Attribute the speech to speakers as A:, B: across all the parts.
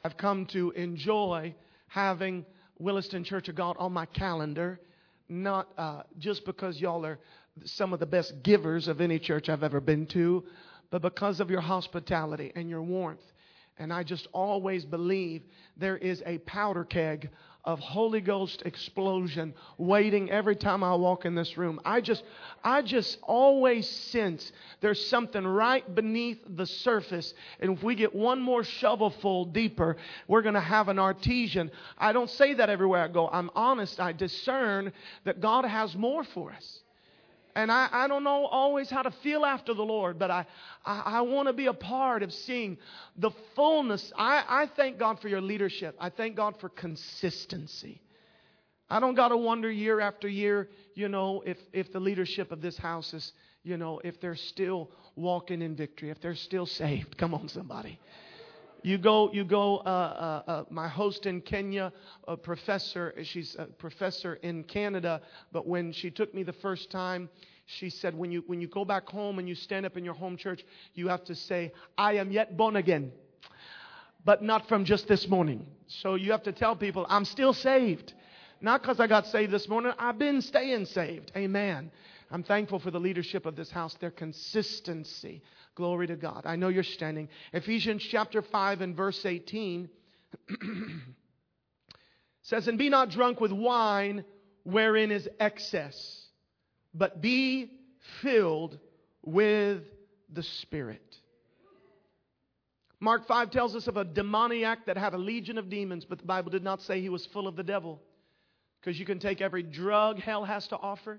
A: I've come to enjoy having Williston Church of God on my calendar, not just because y'all are some of the best givers of any church I've ever been to, but because of your hospitality and your warmth. And I just always believe there is a powder keg of Holy Ghost explosion waiting every time I walk in this room. I just always sense there's something right beneath the surface. And if we get one more shovelful deeper, we're going to have an artesian. I don't say that everywhere I go. I'm honest. I discern that God has more for us. And I don't know always how to feel after the Lord, but I want to be a part of seeing the fullness. I thank God for your leadership. I thank God for consistency. I don't got to wonder year after year, if the leadership of this house is, if they're still walking in victory, if they're still saved. Come on, somebody. You go. My host in Kenya, a professor. She's a professor in Canada. But when she took me the first time, she said, when you go back home and you stand up in your home church, you have to say, "I am yet born again, but not from just this morning." So you have to tell people, "I'm still saved, not because I got saved this morning. I've been staying saved." Amen. I'm thankful for the leadership of this house, their consistency. Glory to God. I know you're standing. Ephesians chapter 5 and verse 18 says, "And be not drunk with wine wherein is excess, but be filled with the Spirit." Mark 5 tells us of a demoniac that had a legion of demons, but the Bible did not say he was full of the devil. Because you can take every drug hell has to offer.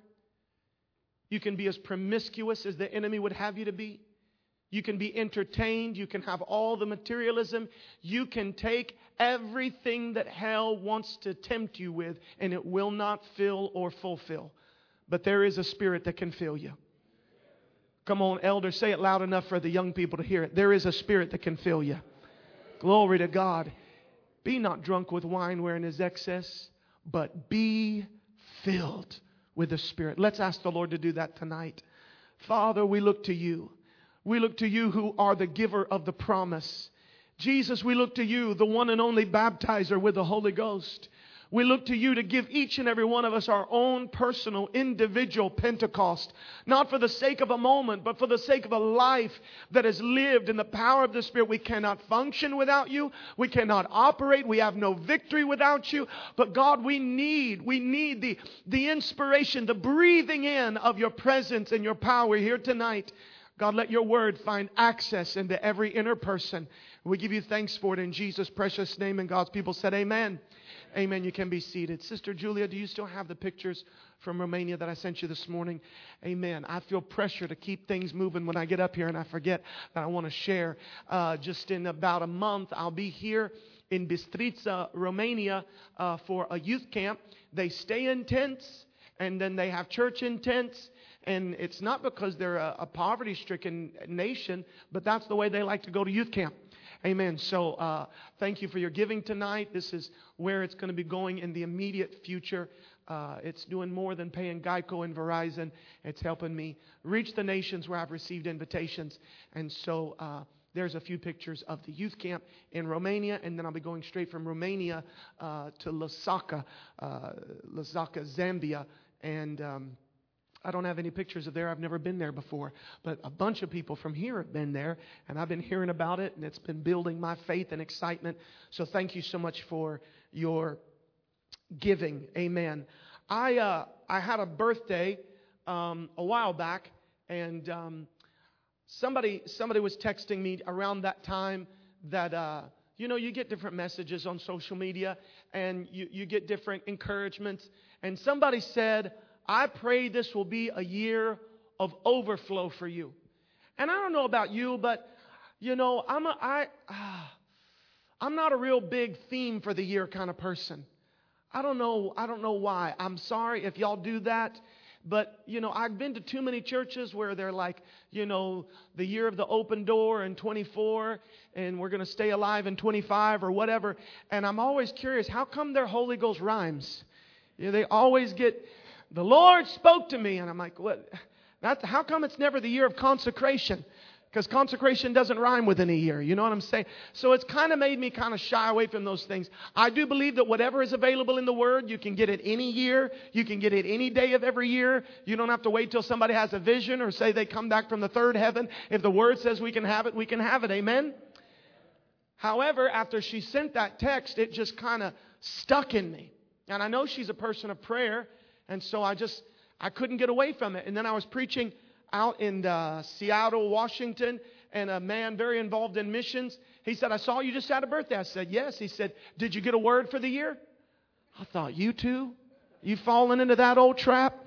A: You can be as promiscuous as the enemy would have you to be. You can be entertained. You can have all the materialism. You can take everything that hell wants to tempt you with, and it will not fill or fulfill. But there is a Spirit that can fill you. Come on, elders, say it loud enough for the young people to hear it. There is a Spirit that can fill you. Glory to God. Be not drunk with wine wherein is excess, but be filled with the Spirit. Let's ask the Lord to do that tonight. Father, we look to you. We look to you who are the giver of the promise. Jesus, we look to you, the one and only baptizer with the Holy Ghost. We look to you to give each and every one of us our own personal, individual Pentecost. Not for the sake of a moment, but for the sake of a life that is lived in the power of the Spirit. We cannot function without you. We cannot operate. We have no victory without you. But God, we need the inspiration, the breathing in of your presence and your power here tonight. God, let your word find access into every inner person. We give you thanks for it in Jesus' precious name. And God's people said amen. Amen. You can be seated. Sister Julia, do you still have the pictures from Romania that I sent you this morning? Amen. I feel pressure to keep things moving when I get up here and I forget that I want to share. Just in about a month, I'll be here in Bistrița, Romania for a youth camp. They stay in tents and then they have church in tents. And it's not because they're a poverty-stricken nation, but that's the way they like to go to youth camp. Amen. So thank you for your giving tonight. This is where it's going to be going in the immediate future. It's doing more than paying Geico and Verizon. It's helping me reach the nations where I've received invitations. And so there's a few pictures of the youth camp in Romania. And then I'll be going straight from Romania to Lusaka, Zambia. And I don't have any pictures of there. I've never been there before. But a bunch of people from here have been there. And I've been hearing about it. And it's been building my faith and excitement. So thank you so much for your giving. Amen. I had a birthday a while back. And somebody was texting me around that time that, you get different messages on social media. And you get different encouragements. And somebody said, "I pray this will be a year of overflow for you." And I don't know about you, but I'm not a real big theme for the year kind of person. I don't know why. I'm sorry if y'all do that. But, I've been to too many churches where they're like, the year of the open door in 24 and we're going to stay alive in 25 or whatever. And I'm always curious, how come their Holy Ghost rhymes? They always get, "The Lord spoke to me." And I'm like, what? How come it's never the year of consecration? Because consecration doesn't rhyme within a year. You know what I'm saying? So it's kind of made me kind of shy away from those things. I do believe that whatever is available in the Word, you can get it any year. You can get it any day of every year. You don't have to wait till somebody has a vision or say they come back from the third heaven. If the Word says we can have it, we can have it. Amen? However, after she sent that text, it just kind of stuck in me. And I know she's a person of prayer. And so I couldn't get away from it. And then I was preaching out in Seattle, Washington, and a man very involved in missions. He said, I saw you just had a birthday. I said, yes. He said, did you get a word for the year? I thought, you too? You fallen into that old trap?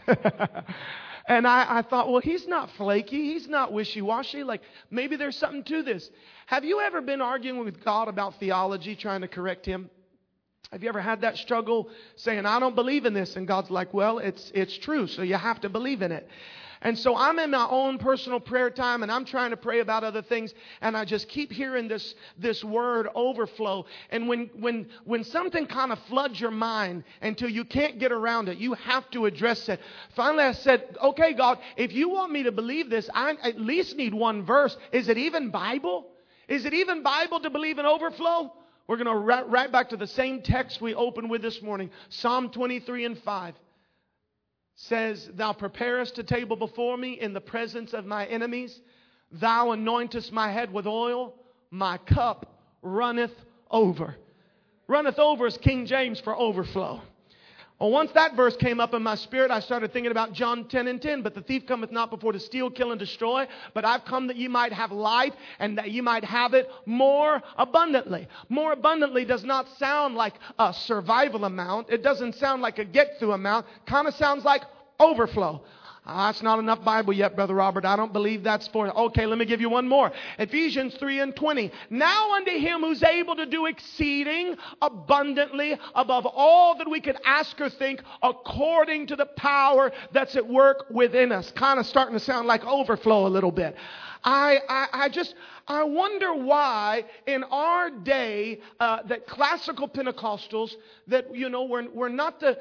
A: And I thought, well, he's not flaky. He's not wishy-washy. Like, maybe there's something to this. Have you ever been arguing with God about theology, trying to correct Him? Have you ever had that struggle saying, I don't believe in this? And God's like, well, it's true, so you have to believe in it. And so I'm in my own personal prayer time, and I'm trying to pray about other things, and I just keep hearing this word overflow. And when something kind of floods your mind until you can't get around it, you have to address it. Finally, I said, okay, God, if you want me to believe this, I at least need one verse. Is it even Bible? Is it even Bible to believe in overflow? We're going to right back to the same text we opened with this morning. Psalm 23:5 says, Thou preparest a table before me in the presence of my enemies. Thou anointest my head with oil. My cup runneth over. Runneth over is King James for overflow. Well, once that verse came up in my spirit, I started thinking about John 10:10. But the thief cometh not before to steal, kill, and destroy. But I've come that ye might have life, and that ye might have it more abundantly. More abundantly does not sound like a survival amount. It doesn't sound like a get-through amount. Kind of sounds like overflow. That's not enough Bible yet, Brother Robert. I don't believe that's for it. Okay, let me give you one more. Ephesians 3:20. Now unto Him who's able to do exceeding abundantly above all that we could ask or think, according to the power that's at work within us. Kind of starting to sound like overflow a little bit. I wonder why in our day that classical Pentecostals, that, you know, we're not the...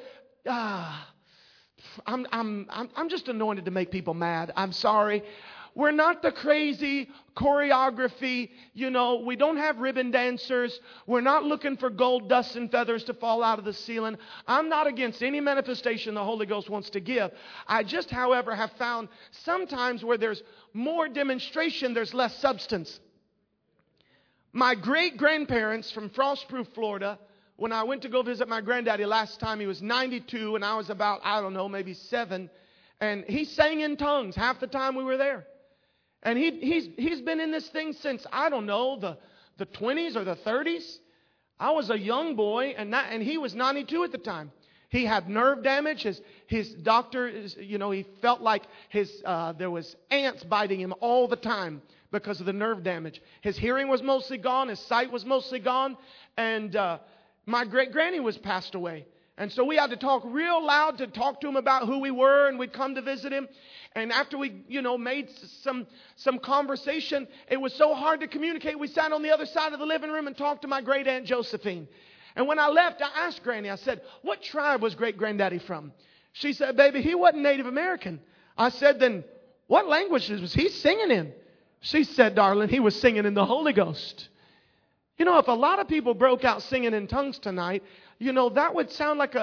A: I'm just anointed to make people mad. I'm sorry. We're not the crazy choreography. You know, we don't have ribbon dancers. We're not looking for gold dust and feathers to fall out of the ceiling. I'm not against any manifestation the Holy Ghost wants to give. I just, however, have found sometimes where there's more demonstration, there's less substance. My great-grandparents from Frostproof, Florida, when I went to go visit my granddaddy last time, he was 92 and I was about, I don't know, maybe 7. And he sang in tongues half the time we were there. And he's been in this thing since, I don't know, the 20s or the 30s. I was a young boy and he was 92 at the time. He had nerve damage. His doctor, you know, he felt like there was ants biting him all the time because of the nerve damage. His hearing was mostly gone. His sight was mostly gone. And my great-granny was passed away. And so we had to talk real loud to talk to him about who we were, and we'd come to visit him. And after we, you know, made some conversation, it was so hard to communicate. We sat on the other side of the living room and talked to my great-aunt Josephine. And when I left, I asked Granny, I said, what tribe was great-granddaddy from? She said, baby, he wasn't Native American. I said, then what languages was he singing in? She said, darling, he was singing in the Holy Ghost. You know, if a lot of people broke out singing in tongues tonight, you know, that would sound like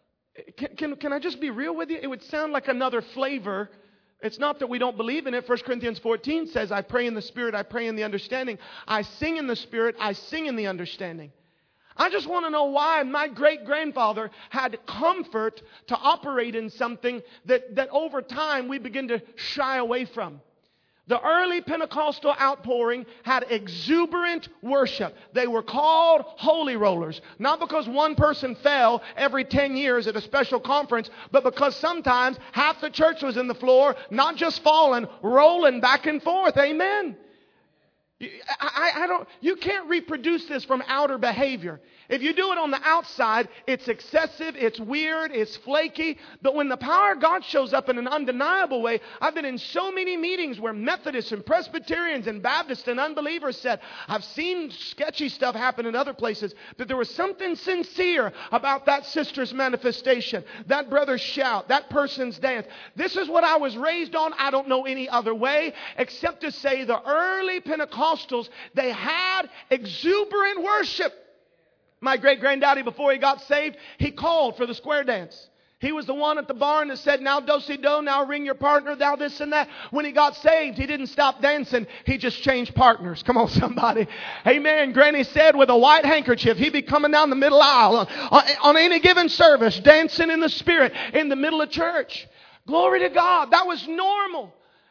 A: can I just be real with you? It would sound like another flavor. It's not that we don't believe in it. 1 Corinthians 14 says, I pray in the Spirit, I pray in the understanding. I sing in the Spirit, I sing in the understanding. I just want to know why my great-grandfather had comfort to operate in something that over time we begin to shy away from. The early Pentecostal outpouring had exuberant worship. They were called holy rollers. Not because one person fell every 10 years at a special conference, but because sometimes half the church was in the floor, not just falling, rolling back and forth. Amen. You can't reproduce this from outer behavior. If you do it on the outside, it's excessive, it's weird, it's flaky. But when the power of God shows up in an undeniable way, I've been in so many meetings where Methodists and Presbyterians and Baptists and unbelievers said, I've seen sketchy stuff happen in other places, but there was something sincere about that sister's manifestation, that brother's shout, that person's dance. This is what I was raised on. I don't know any other way except to say the early Pentecostals, they had exuberant worship. My great-granddaddy, before he got saved, he called for the square dance. He was the one at the barn that said, now do-si-do, now ring your partner, thou this and that. When he got saved, he didn't stop dancing. He just changed partners. Come on, somebody. Amen. Granny said with a white handkerchief, he'd be coming down the middle aisle on any given service, dancing in the Spirit in the middle of church. Glory to God. That was normal.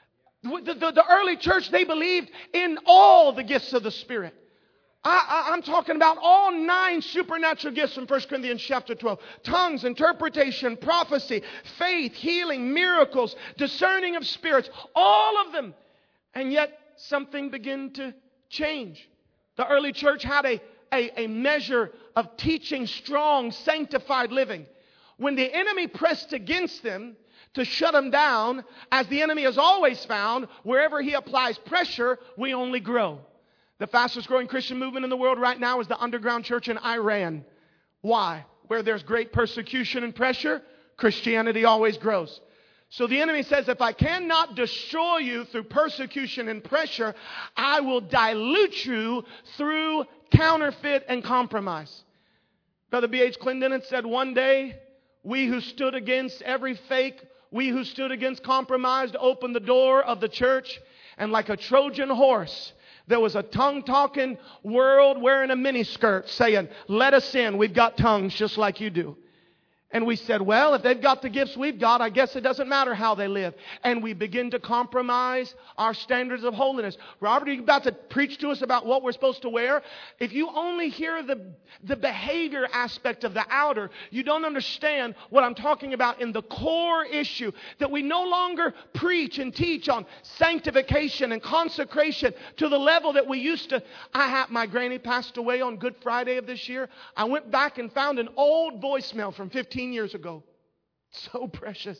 A: The early church, they believed in all the gifts of the Spirit. I'm talking about all 9 supernatural gifts in 1 Corinthians chapter 12. Tongues, interpretation, prophecy, faith, healing, miracles, discerning of spirits. All of them. And yet something began to change. The early church had a measure of teaching strong, sanctified living. When the enemy pressed against them to shut them down, as the enemy has always found, wherever he applies pressure, we only grow. The fastest growing Christian movement in the world right now is the underground church in Iran. Why? Where there's great persecution and pressure, Christianity always grows. So the enemy says, if I cannot destroy you through persecution and pressure, I will dilute you through counterfeit and compromise. Brother B.H. Clendenin said, one day, we who stood against every fake, we who stood against compromise, opened the door of the church, and like a Trojan horse, there was a tongue-talking world wearing a miniskirt saying, let us in. We've got tongues just like you do. And we said, well, if they've got the gifts we've got, I guess it doesn't matter how they live. And we begin to compromise our standards of holiness. Robert, are you about to preach to us about what we're supposed to wear? If you only hear the behavior aspect of the outer, you don't understand what I'm talking about in the core issue. That we no longer preach and teach on sanctification and consecration to the level that we used to. My granny passed away on Good Friday of this year. I went back and found an old voicemail from 15 years ago. So precious.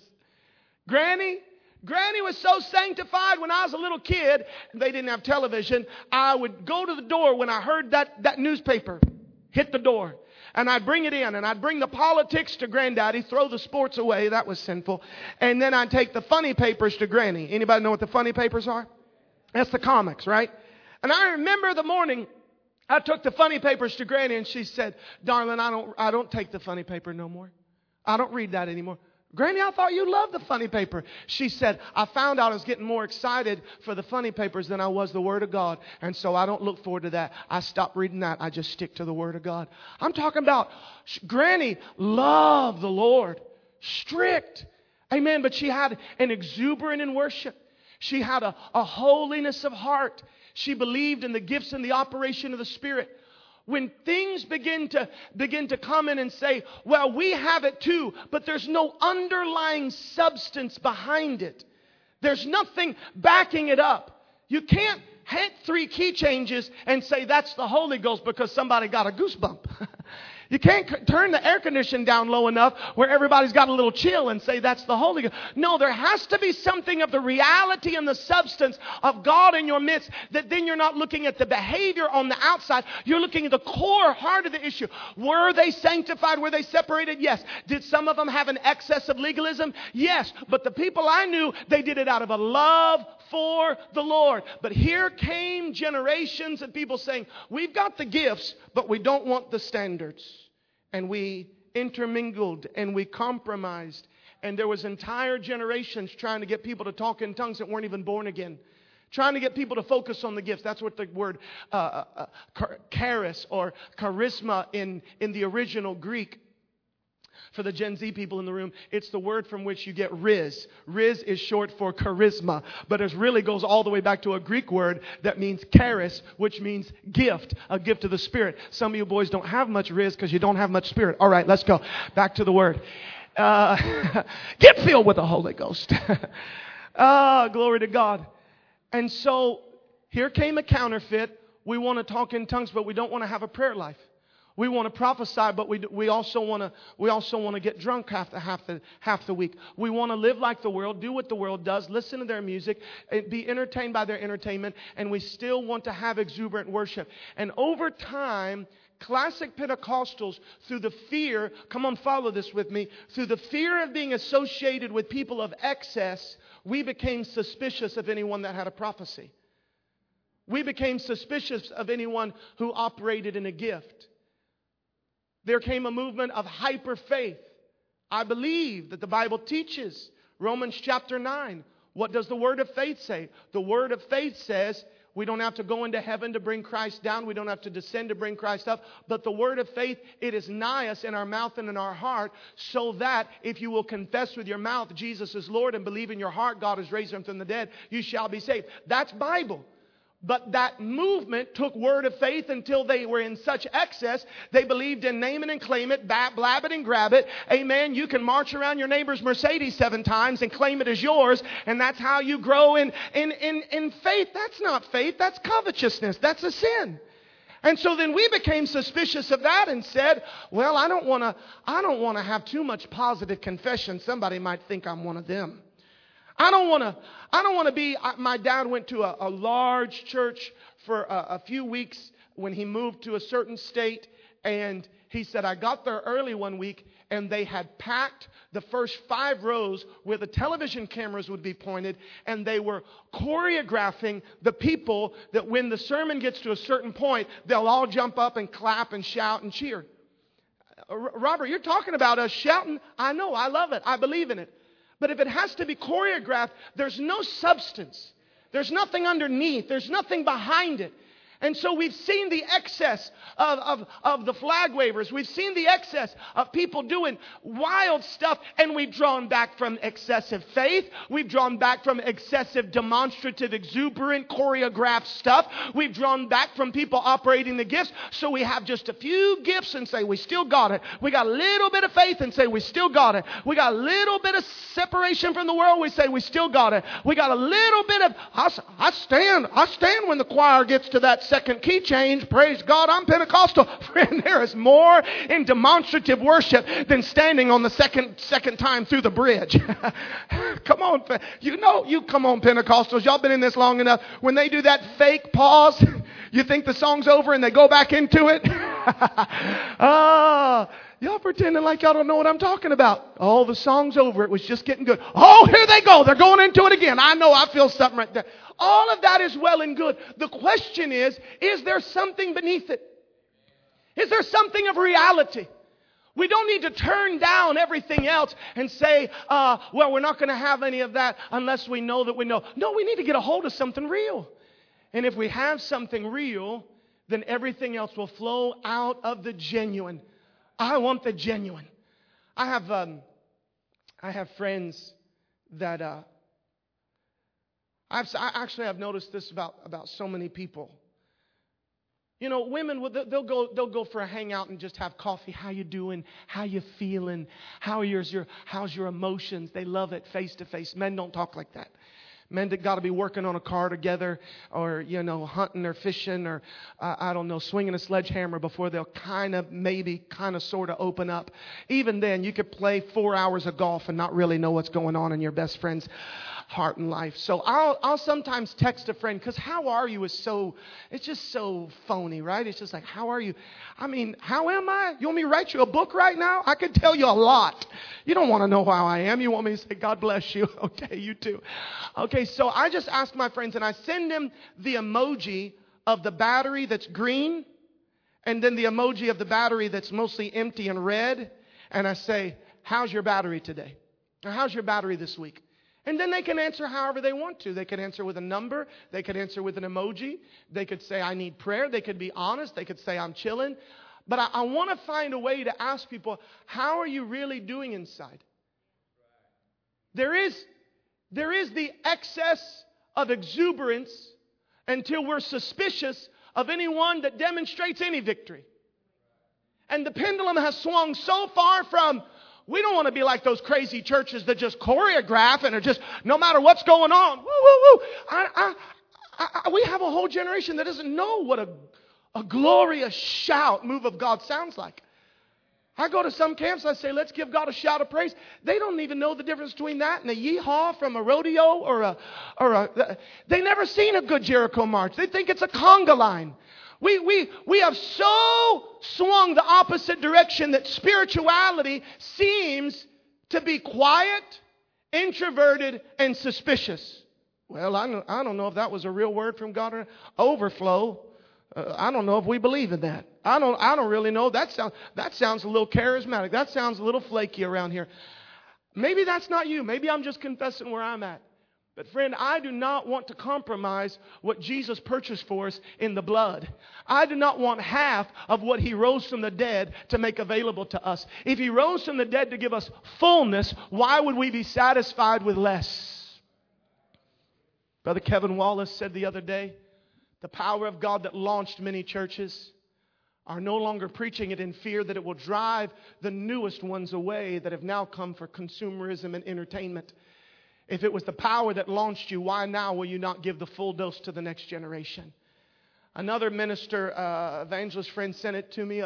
A: Granny was so sanctified when I was a little kid. They didn't have television. I would go to the door when I heard that newspaper hit the door. And I'd bring it in. And I'd bring the politics to Granddaddy. Throw the sports away. That was sinful. And then I'd take the funny papers to Granny. Anybody know what the funny papers are? That's the comics, right? And I remember the morning I took the funny papers to Granny. And she said, darling, I don't take the funny paper no more. I don't read that anymore. Granny, I thought you loved the funny paper. She said, I found out I was getting more excited for the funny papers than I was the Word of God. And so I don't look forward to that. I stopped reading that. I just stick to the Word of God. I'm talking about Granny loved the Lord. Strict. Amen. But she had an exuberance in worship. She had a holiness of heart. She believed in the gifts and the operation of the Spirit. When things begin to come in and say, well, we have it too, but there's no underlying substance behind it. There's nothing backing it up. You can't hit 3 key changes and say that's the Holy Ghost because somebody got a goosebump. You can't turn the air conditioning down low enough where everybody's got a little chill and say that's the Holy Ghost. No, there has to be something of the reality and the substance of God in your midst, that then you're not looking at the behavior on the outside. You're looking at the core heart of the issue. Were they sanctified? Were they separated? Yes. Did some of them have an excess of legalism? Yes. But the people I knew, they did it out of a love for the Lord. But here came generations of people saying, we've got the gifts, but we don't want the standards. And we intermingled and we compromised. And there was entire generations trying to get people to talk in tongues that weren't even born again. Trying to get people to focus on the gifts. That's what the word charis or charisma in the original Greek. For the Gen Z people in the room, it's the word from which you get riz. Riz is short for charisma, but it really goes all the way back to a Greek word that means charis, which means gift, a gift of the Spirit. Some of you boys don't have much riz because you don't have much Spirit. All right, let's go back to the word. Get filled with the Holy Ghost. Glory to God. And so Here came a counterfeit. We want to talk in tongues, but we don't want to have a prayer life. We want to prophesy, but we also want to get drunk half the week. We want to live like the world, do what the world does, listen to their music, be entertained by their entertainment, and we still want to have exuberant worship. And over time, classic Pentecostals, through the fear, come on, follow this with me, through the fear of being associated with people of excess, we became suspicious of anyone that had a prophecy. We became suspicious of anyone who operated in a gift. There came a movement of hyper faith. I believe that the Bible teaches, Romans chapter 9. What does the word of faith say? The word of faith says we don't have to go into heaven to bring Christ down. We don't have to descend to bring Christ up. But the word of faith, it is nigh us in our mouth and in our heart, so that if you will confess with your mouth Jesus is Lord and believe in your heart God has raised him from the dead, you shall be saved. That's Bible. But that movement took word of faith until they were in such excess, they believed in name it and claim it, blab it and grab it. Amen. You can march around your neighbor's Mercedes 7 times and claim it as yours, and that's how you grow in faith. That's not faith. That's covetousness. That's a sin. And so then we became suspicious of that and said, well, I don't want to have too much positive confession. Somebody might think I'm one of them. I don't want to be, my dad went to a large church for a few weeks when he moved to a certain state. And he said, I got there early one week and they had packed the first 5 rows where the television cameras would be pointed. And they were choreographing the people that when the sermon gets to a certain point, they'll all jump up and clap and shout and cheer. Robert, you're talking about us shouting. I know, I love it. I believe in it. But if it has to be choreographed, there's no substance. There's nothing underneath. There's nothing behind it. And so we've seen the excess of the flag wavers. We've seen the excess of people doing wild stuff. And we've drawn back from excessive faith. We've drawn back from excessive demonstrative, exuberant, choreographed stuff. We've drawn back from people operating the gifts. So we have just a few gifts and say we still got it. We got a little bit of faith and say we still got it. We got a little bit of separation from the world. We say we still got it. We got a little bit of, I stand when the choir gets to that second key change. Praise God, I'm Pentecostal. Friend, there is more in demonstrative worship than standing on the second time through the bridge. Come on, you come on, Pentecostals. Y'all been in this long enough. When they do that fake pause, you think the song's over and they go back into it. Y'all pretending like y'all don't know what I'm talking about. Oh, the song's over. It was just getting good. Oh, here they go. They're going into it again. I know. I feel something right there. All of that is well and good. The question is there something beneath it? Is there something of reality? We don't need to turn down everything else and say, well, we're not going to have any of that unless we know that we know. No, we need to get a hold of something real. And if we have something real, then everything else will flow out of the genuine. I want the genuine. I have friends that I've noticed this about so many people. You know, women, they'll go for a hangout and just have coffee. How you doing? How you feeling? How's your emotions? They love it face to face. Men don't talk like that. Men that got to be working on a car together, or hunting or fishing, or I don't know, swinging a sledgehammer before they'll kind of sort of open up. Even then, you could play 4 hours of golf and not really know what's going on in your best friend's heart and life. So I'll sometimes text a friend, because how are you it's just so phony, right? It's just like, how are you? I mean, how am I? You want me to write you a book right now? I could tell you a lot. You don't want to know how I am. You want me to say, God bless you. Okay, you too. Okay, so I just ask my friends, and I send them the emoji of the battery that's green, and then the emoji of the battery that's mostly empty and red. And I say, how's your battery today? Or how's your battery this week? And then they can answer however they want to. They can answer with a number. They could answer with an emoji. They could say, I need prayer. They could be honest. They could say, I'm chilling. But I want to find a way to ask people, how are you really doing inside? There is the excess of exuberance until we're suspicious of anyone that demonstrates any victory. And the pendulum has swung so far from, we don't want to be like those crazy churches that just choreograph and are just, no matter what's going on, woo, woo, woo. We have a whole generation that doesn't know what a glorious shout move of God sounds like. I go to some camps, I say, let's give God a shout of praise. They don't even know the difference between that and a yeehaw from a rodeo or they never seen a good Jericho march. They think it's a conga line. We have so swung the opposite direction that spirituality seems to be quiet, introverted, and suspicious. Well, I don't know if that was a real word from God or overflow. I don't know if we believe in that. I don't really know. That sounds a little charismatic. That sounds a little flaky around here. Maybe that's not you. Maybe I'm just confessing where I'm at. But friend, I do not want to compromise what Jesus purchased for us in the blood. I do not want half of what He rose from the dead to make available to us. If He rose from the dead to give us fullness, why would we be satisfied with less? Brother Kevin Wallace said the other day, the power of God that launched many churches are no longer preaching it in fear that it will drive the newest ones away that have now come for consumerism and entertainment. If it was the power that launched you, why now will you not give the full dose to the next generation? Another minister, evangelist friend, sent it to me,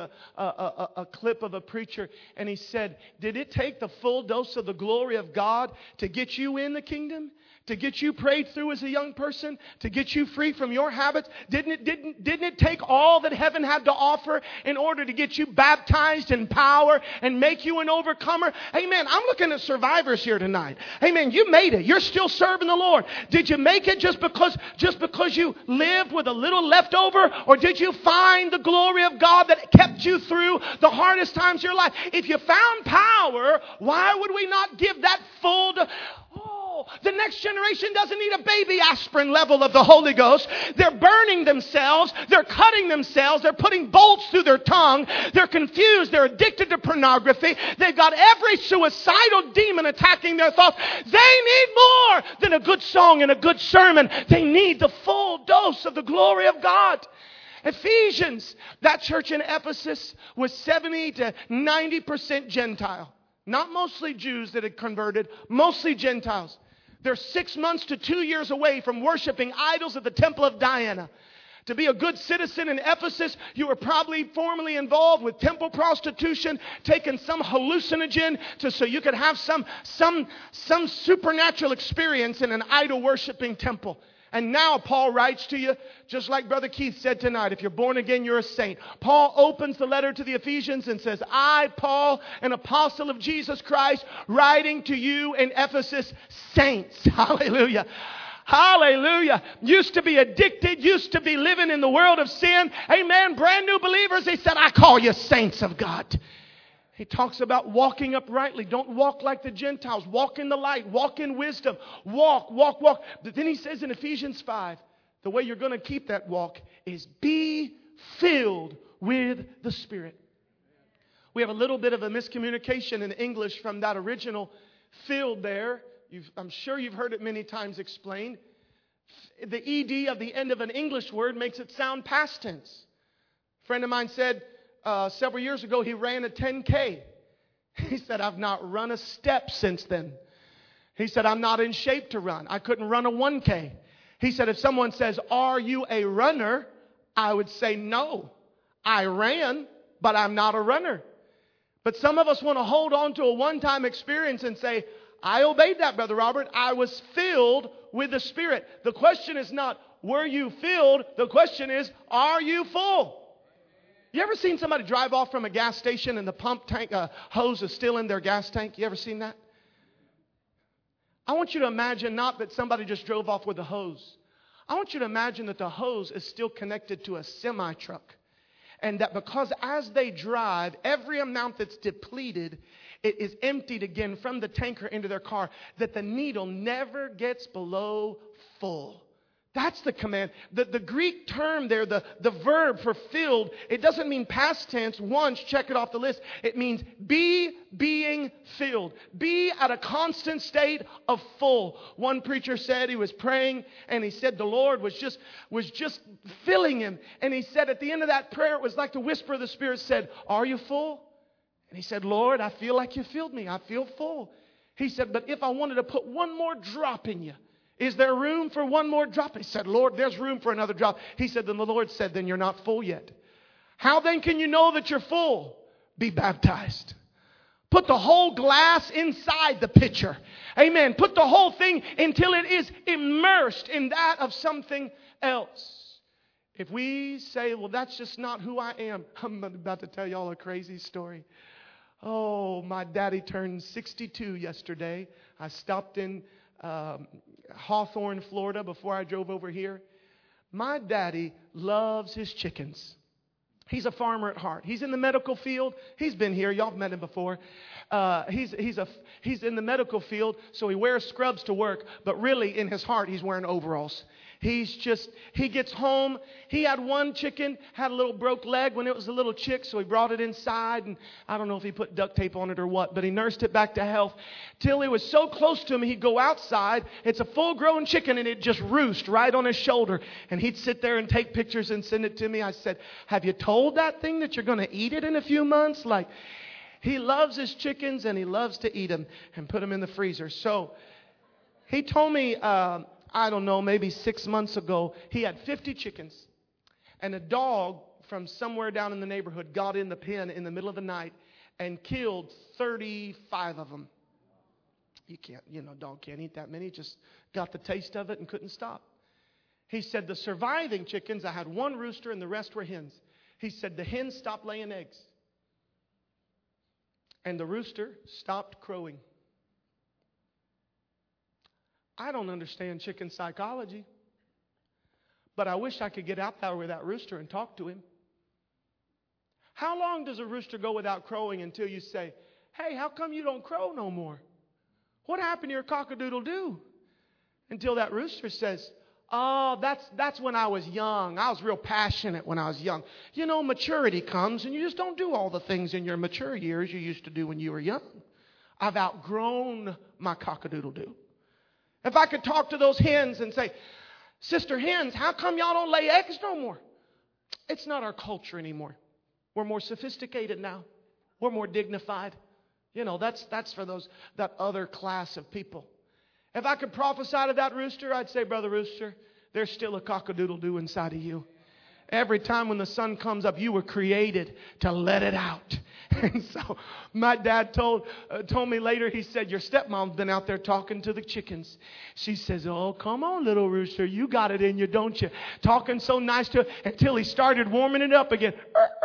A: a clip of a preacher, and he said, did it take the full dose of the glory of God to get you in the kingdom? To get you prayed through as a young person? To get you free from your habits? Didn't it take all that heaven had to offer in order to get you baptized in power and make you an overcomer? Amen. I'm looking at survivors here tonight. Amen. You made it. You're still serving the Lord. Did you make it just because you lived with a little left over? Or did you find the glory of God that kept you through the hardest times of your life? If you found power, why would we not give that full... The next generation doesn't need a baby aspirin level of the Holy Ghost. They're burning themselves. They're cutting themselves. They're putting bolts through their tongue. They're confused. They're addicted to pornography. They've got every suicidal demon attacking their thoughts. They need more than a good song and a good sermon. They need the full dose of the glory of God. Ephesians, that church in Ephesus was 70 to 90% Gentile. Not mostly Jews that had converted, mostly Gentiles. They're 6 months to 2 years away from worshiping idols at the temple of Diana. To be a good citizen in Ephesus, you were probably formerly involved with temple prostitution, taking some hallucinogen so you could have some supernatural experience in an idol worshiping temple. And now Paul writes to you, just like Brother Keith said tonight, if you're born again, you're a saint. Paul opens the letter to the Ephesians and says, I, Paul, an apostle of Jesus Christ, writing to you in Ephesus, saints. Hallelujah. Hallelujah. Used to be addicted, used to be living in the world of sin. Amen. Brand new believers. He said, I call you saints of God. He talks about walking uprightly. Don't walk like the Gentiles. Walk in the light. Walk in wisdom. Walk. But then he says in Ephesians 5, the way you're going to keep that walk is be filled with the Spirit. We have a little bit of a miscommunication in English from that original filled there. I'm sure you've heard it many times explained. The ed of the end of an English word makes it sound past tense. A friend of mine said, several years ago, he ran a 10K. He said, I've not run a step since then. He said, I'm not in shape to run. I couldn't run a 1K. He said, if someone says, are you a runner? I would say, no. I ran, but I'm not a runner. But some of us want to hold on to a one-time experience and say, I obeyed that, Brother Robert. I was filled with the Spirit. The question is not, were you filled? The question is, are you full? You ever seen somebody drive off from a gas station and the pump tank hose is still in their gas tank? You ever seen that? I want you to imagine not that somebody just drove off with a hose. I want you to imagine that the hose is still connected to a semi-truck. And that because as they drive, every amount that's depleted, it is emptied again from the tanker into their car. That the needle never gets below full. That's the command. The Greek term there, the verb for filled, it doesn't mean past tense. Once, check it off the list. It means be being filled. Be at a constant state of full. One preacher said he was praying and he said the Lord was just filling him. And he said at the end of that prayer, it was like the whisper of the Spirit said, are you full? And he said, Lord, I feel like you filled me. I feel full. He said, but if I wanted to put one more drop in you, Is there room for one more drop? He said, Lord, there's room for another drop. He said, then the Lord said, then you're not full yet. How then can you know that you're full? Be baptized. Put the whole glass inside the pitcher. Amen. Put the whole thing until it is immersed in that of something else. If we say, well, that's just not who I am. I'm about to tell y'all a crazy story. Oh, my daddy turned 62 yesterday. I stopped in Hawthorne, Florida before I drove over here. My daddy loves his chickens. He's a farmer at heart. He's in the medical field. He's been here. Y'all have met him before. He's in the medical field, so he wears scrubs to work. But really, in his heart, he's wearing overalls. He gets home. He had one chicken, had a little broke leg when it was a little chick, so he brought it inside. And I don't know if he put duct tape on it or what, but he nursed it back to health. Till it was so close to him, he'd go outside. It's a full-grown chicken, and it'd just roost right on his shoulder. And he'd sit there and take pictures and send it to me. I said, have you told that thing that you're going to eat it in a few months? Like, he loves his chickens, and he loves to eat them and put them in the freezer. So he told me, I don't know, maybe 6 months ago, he had 50 chickens. And a dog from somewhere down in the neighborhood got in the pen in the middle of the night and killed 35 of them. Dog can't eat that many. Just got the taste of it and couldn't stop. He said the surviving chickens, I had one rooster and the rest were hens. He said the hens stopped laying eggs. And the rooster stopped crowing. I don't understand chicken psychology, but I wish I could get out there with that rooster and talk to him. How long does a rooster go without crowing until you say, hey, how come you don't crow no more? What happened to your cock-a-doodle-doo? Until that rooster says, oh, that's when I was young. I was real passionate when I was young. You know, maturity comes and you just don't do all the things in your mature years you used to do when you were young. I've outgrown my cock-a-doodle-doo. If I could talk to those hens and say, sister hens, how come y'all don't lay eggs no more? It's not our culture anymore. We're more sophisticated now. We're more dignified. You know, that's for that other class of people. If I could prophesy to that rooster, I'd say, Brother Rooster, there's still a cock-a-doodle-doo inside of you. Every time when the sun comes up, you were created to let it out. And so my dad told me later, he said, your stepmom's been out there talking to the chickens. She says, oh, come on, little rooster. You got it in you, don't you? Talking so nice to it until he started warming it up again.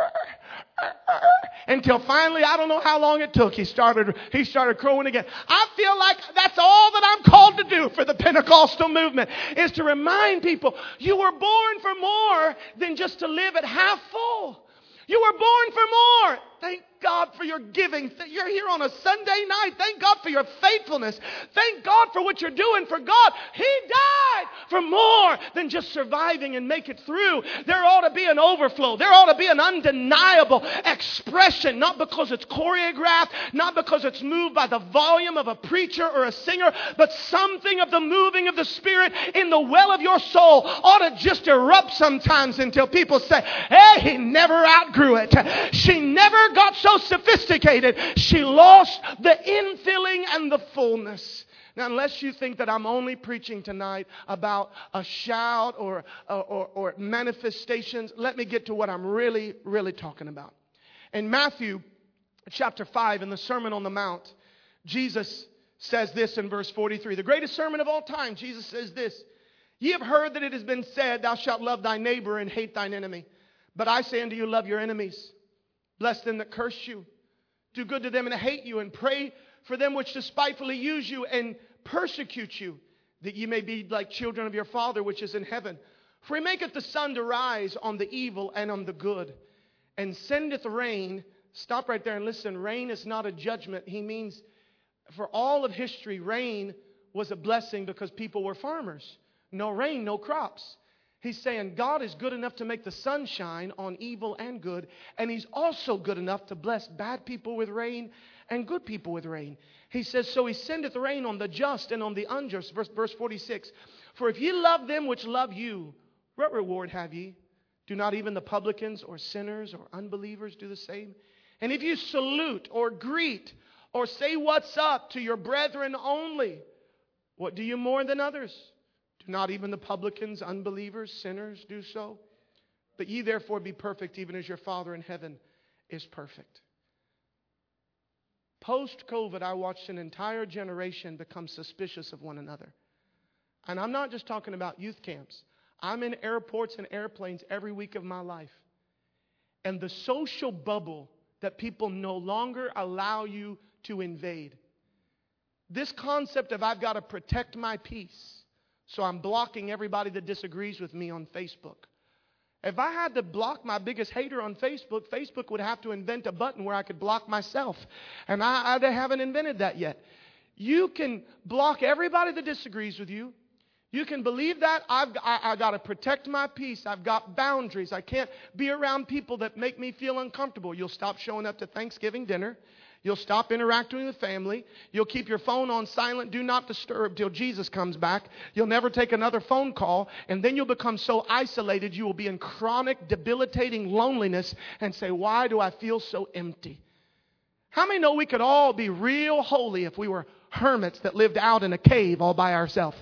A: Until finally, I don't know how long it took, he started crowing again. I feel like that's all that I'm called to do for the Pentecostal movement, is to remind people, you were born for more than just to live at half full. You were born for more. Thank God for your giving. You're here on a Sunday night. Thank God for your faithfulness. Thank God for what you're doing for God. He died for more than just surviving and make it through. There ought to be an overflow. There ought to be an undeniable expression, not because it's choreographed, not because it's moved by the volume of a preacher or a singer, but something of the moving of the Spirit in the well of your soul ought to just erupt sometimes until people say, hey, he never outgrew it. She never got so sophisticated, she lost the infilling and the fullness. Now, unless you think that I'm only preaching tonight about a shout or manifestations, let me get to what I'm really, really talking about. In Matthew chapter 5, in the Sermon on the Mount, Jesus says this in verse 43. The greatest sermon of all time, Jesus says this. Ye have heard that it has been said, thou shalt love thy neighbor and hate thine enemy. But I say unto you, love your enemies. Bless them that curse you. Do good to them and hate you. And pray for them which despitefully use you and persecute you, that ye may be like children of your Father which is in heaven. For he maketh the sun to rise on the evil and on the good, and sendeth rain. Stop right there and listen. Rain is not a judgment. He means for all of history, rain was a blessing because people were farmers. No rain, no crops. He's saying God is good enough to make the sun shine on evil and good. And He's also good enough to bless bad people with rain and good people with rain. He says, so He sendeth rain on the just and on the unjust. Verse 46. For if ye love them which love you, what reward have ye? Do not even the publicans or sinners or unbelievers do the same? And if you salute or greet or say what's up to your brethren only, what do you more than others? Do not even the publicans, unbelievers, sinners do so? But ye therefore be perfect, even as your Father in heaven is perfect. Post-COVID, I watched an entire generation become suspicious of one another. And I'm not just talking about youth camps. I'm in airports and airplanes every week of my life. And the social bubble that people no longer allow you to invade. This concept of I've got to protect my peace, so I'm blocking everybody that disagrees with me on Facebook. If I had to block my biggest hater on Facebook, Facebook would have to invent a button where I could block myself. And I haven't invented that yet. You can block everybody that disagrees with you. You can believe that. I've got to protect my peace. I've got boundaries. I can't be around people that make me feel uncomfortable. You'll stop showing up to Thanksgiving dinner. You'll stop interacting with family. You'll keep your phone on silent, do not disturb till Jesus comes back. You'll never take another phone call. And then you'll become so isolated you will be in chronic, debilitating loneliness and say, why do I feel so empty? How many know we could all be real holy if we were hermits that lived out in a cave all by ourselves?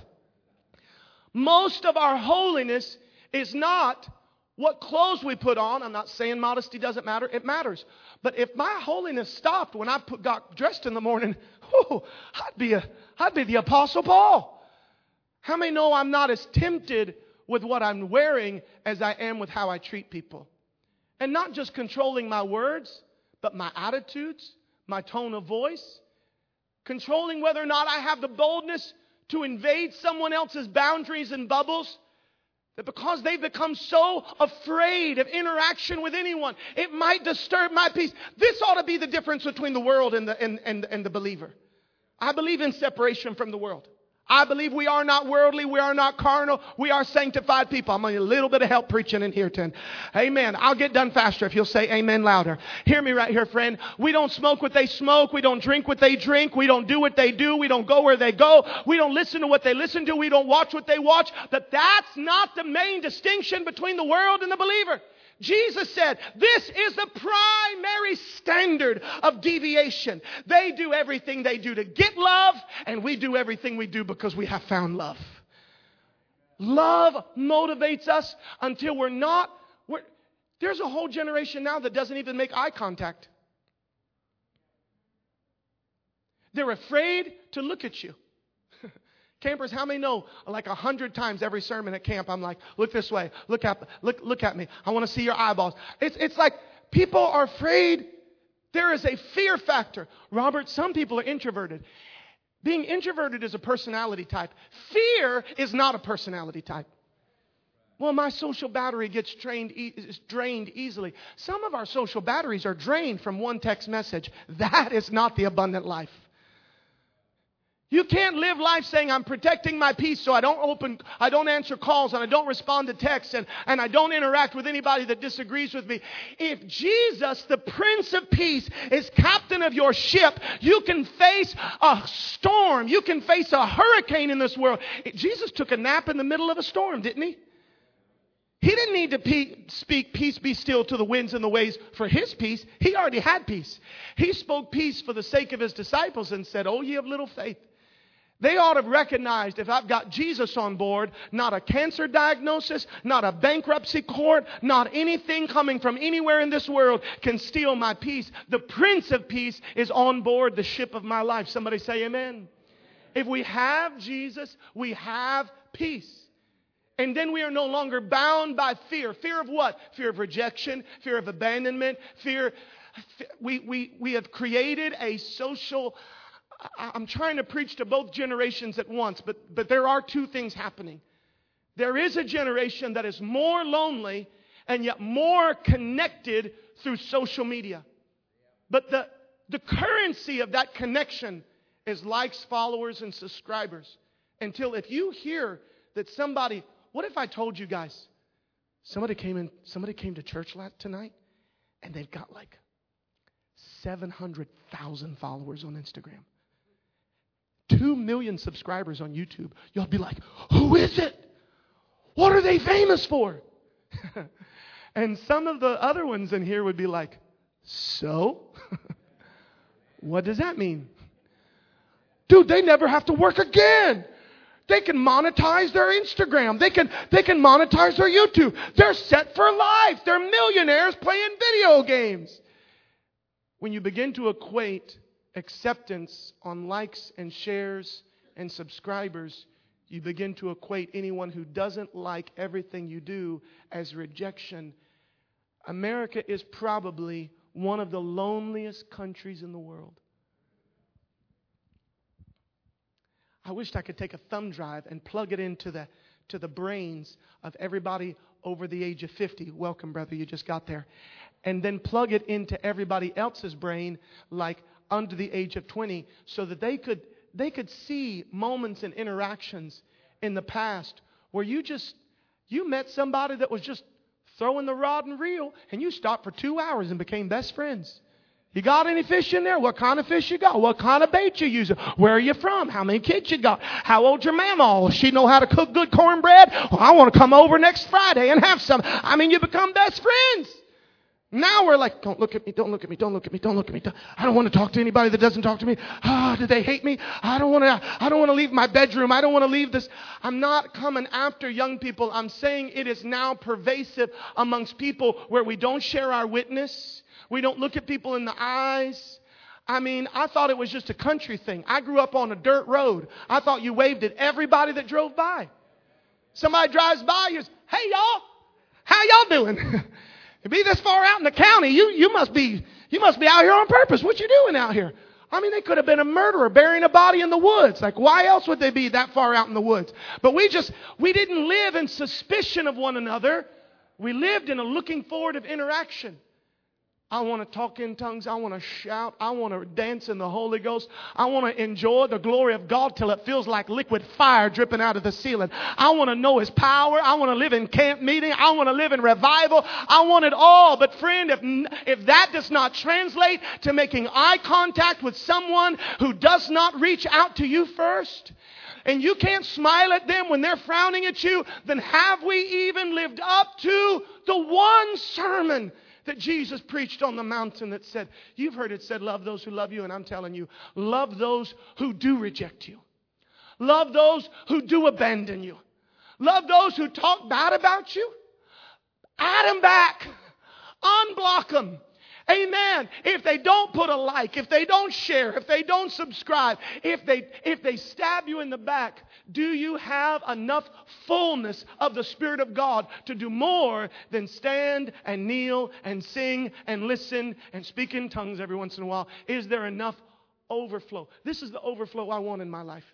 A: Most of our holiness is not what clothes we put on. I'm not saying modesty doesn't matter. It matters. But if my holiness stopped when I got dressed in the morning, I'd be the Apostle Paul. How many know I'm not as tempted with what I'm wearing as I am with how I treat people? And not just controlling my words, but my attitudes, my tone of voice. Controlling whether or not I have the boldness to invade someone else's boundaries and bubbles. That because they've become so afraid of interaction with anyone, it might disturb my peace. This ought to be the difference between the world and the believer. I believe in separation from the world. I believe we are not worldly. We are not carnal. We are sanctified people. I'm going to need a little bit of help preaching in here, Tim. Amen. I'll get done faster if you'll say amen louder. Hear me right here, friend. We don't smoke what they smoke. We don't drink what they drink. We don't do what they do. We don't go where they go. We don't listen to what they listen to. We don't watch what they watch. But that's not the main distinction between the world and the believer. Jesus said, this is the primary standard of deviation. They do everything they do to get love, and we do everything we do because we have found love. Love motivates us until there's a whole generation now that doesn't even make eye contact. They're afraid to look at you. Campers, how many know like 100 times every sermon at camp, I'm like, look this way, look at me. I want to see your eyeballs. It's like people are afraid. There is a fear factor. Robert, some people are introverted. Being introverted is a personality type. Fear is not a personality type. Well, my social battery gets drained easily. Some of our social batteries are drained from one text message. That is not the abundant life. You can't live life saying, I'm protecting my peace so I don't answer calls and I don't respond to texts and I don't interact with anybody that disagrees with me. If Jesus, the Prince of Peace, is captain of your ship, you can face a storm. You can face a hurricane in this world. Jesus took a nap in the middle of a storm, didn't he? He didn't need to speak, peace be still to the winds and the waves for his peace. He already had peace. He spoke peace for the sake of his disciples and said, oh, ye of little faith. They ought to have recognized if I've got Jesus on board, not a cancer diagnosis, not a bankruptcy court, not anything coming from anywhere in this world can steal my peace. The Prince of Peace is on board the ship of my life. Somebody say amen. If we have Jesus, we have peace. And then we are no longer bound by fear. Fear of what? Fear of rejection, fear of abandonment, fear. We have created a social... I'm trying to preach to both generations at once, but there are two things happening. There is a generation that is more lonely and yet more connected through social media. But the currency of that connection is likes, followers, and subscribers. Until if you hear that somebody, what if I told you guys, somebody came to church tonight and they've got like 700,000 followers on Instagram. 2 million subscribers on YouTube. You'll be like, who is it? What are they famous for? And some of the other ones in here would be like, so? What does that mean? Dude, they never have to work again. They can monetize their Instagram. They can monetize their YouTube. They're set for life. They're millionaires playing video games. When you begin to equate acceptance on likes and shares and subscribers, you begin to equate anyone who doesn't like everything you do as rejection. America is probably one of the loneliest countries in the world. I wished I could take a thumb drive and plug it into the brains of everybody over the age of 50. Welcome, brother, you just got there. And then plug it into everybody else's brain, like under the age of 20, so that they could see moments and interactions in the past where you met somebody that was just throwing the rod and reel, and you stopped for 2 hours and became best friends. You got any fish in there? What kind of fish you got? What kind of bait you using? Where are you from? How many kids you got? How old's your mama? Does she know how to cook good cornbread? Well, I want to come over next Friday and have some. I mean, you become best friends. Now we're like, don't look at me, don't look at me, don't look at me, don't look at me. I don't want to talk to anybody that doesn't talk to me. Do they hate me? I don't want to leave my bedroom. I don't want to leave this. I'm not coming after young people. I'm saying it is now pervasive amongst people where we don't share our witness. We don't look at people in the eyes. I mean, I thought it was just a country thing. I grew up on a dirt road. I thought you waved at everybody that drove by. Somebody drives by, you say, hey, y'all, how y'all doing? To be this far out in the county, you must be out here on purpose. What you doing out here? I mean, they could have been a murderer burying a body in the woods. Like, why else would they be that far out in the woods? But we didn't live in suspicion of one another. We lived in a looking forward of interaction. I want to talk in tongues. I want to shout. I want to dance in the Holy Ghost. I want to enjoy the glory of God till it feels like liquid fire dripping out of the ceiling. I want to know His power. I want to live in camp meeting. I want to live in revival. I want it all. But friend, if that does not translate to making eye contact with someone who does not reach out to you first, and you can't smile at them when they're frowning at you, then have we even lived up to the one sermon that Jesus preached on the mountain that said, you've heard it said, love those who love you. And I'm telling you, love those who do reject you. Love those who do abandon you. Love those who talk bad about you. Add them back. Unblock them. Amen. If they don't put a like, if they don't share, if they don't subscribe, if they stab you in the back, do you have enough fullness of the Spirit of God to do more than stand and kneel and sing and listen and speak in tongues every once in a while? Is there enough overflow? This is the overflow I want in my life.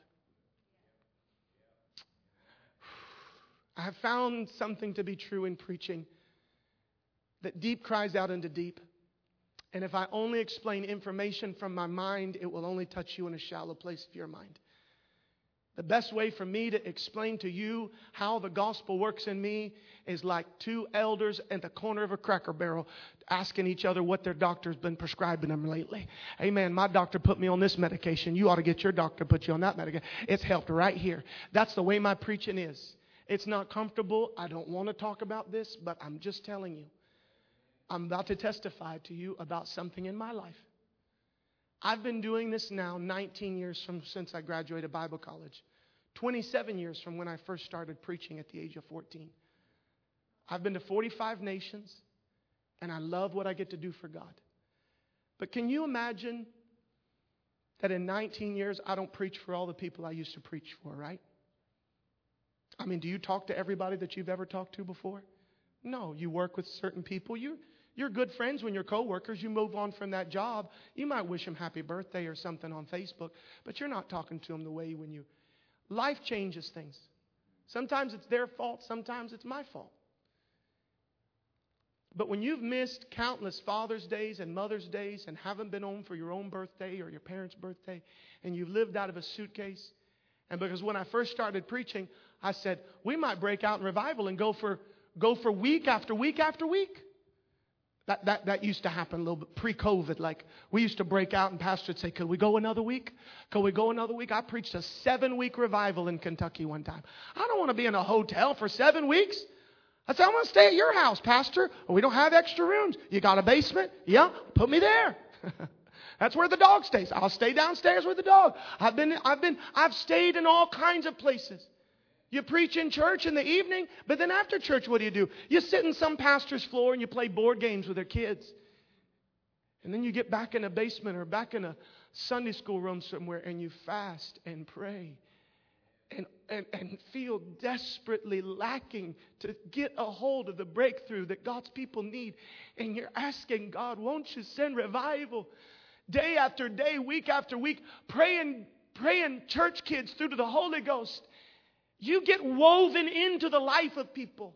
A: I have found something to be true in preaching, that deep cries out into deep. And if I only explain information from my mind, it will only touch you in a shallow place of your mind. The best way for me to explain to you how the gospel works in me is like two elders at the corner of a Cracker Barrel asking each other what their doctor's been prescribing them lately. Amen. My doctor put me on this medication. You ought to get your doctor to put you on that medication. It's helped right here. That's the way my preaching is. It's not comfortable. I don't want to talk about this, but I'm just telling you. I'm about to testify to you about something in my life. I've been doing this now 19 years since I graduated Bible college. 27 years from when I first started preaching at the age of 14. I've been to 45 nations, and I love what I get to do for God. But can you imagine that in 19 years, I don't preach for all the people I used to preach for, right? I mean, do you talk to everybody that you've ever talked to before? No, you work with certain people. You're good friends when you're coworkers. You move on from that job. You might wish them happy birthday or something on Facebook, but you're not talking to them the way when you... Life changes things. Sometimes it's their fault. Sometimes it's my fault. But when you've missed countless Father's Days and Mother's Days and haven't been home for your own birthday or your parents' birthday, and you've lived out of a suitcase, and because when I first started preaching, I said, we might break out in revival and go for week after week after week. That used to happen a little bit pre-COVID. Like, we used to break out and pastor would say, could we go another week? Could we go another week? I preached a 7-week revival in Kentucky one time. I don't want to be in a hotel for 7 weeks. I said, I want to stay at your house, pastor. We don't have extra rooms. You got a basement? Yeah, put me there. That's where the dog stays. I'll stay downstairs with the dog. I've stayed in all kinds of places. You preach in church in the evening, but then after church, what do? You sit in some pastor's floor and you play board games with their kids. And then you get back in a basement or back in a Sunday school room somewhere and you fast and pray and feel desperately lacking to get a hold of the breakthrough that God's people need. And you're asking God, won't you send revival day after day, week after week, praying church kids through to the Holy Ghost. You get woven into the life of people.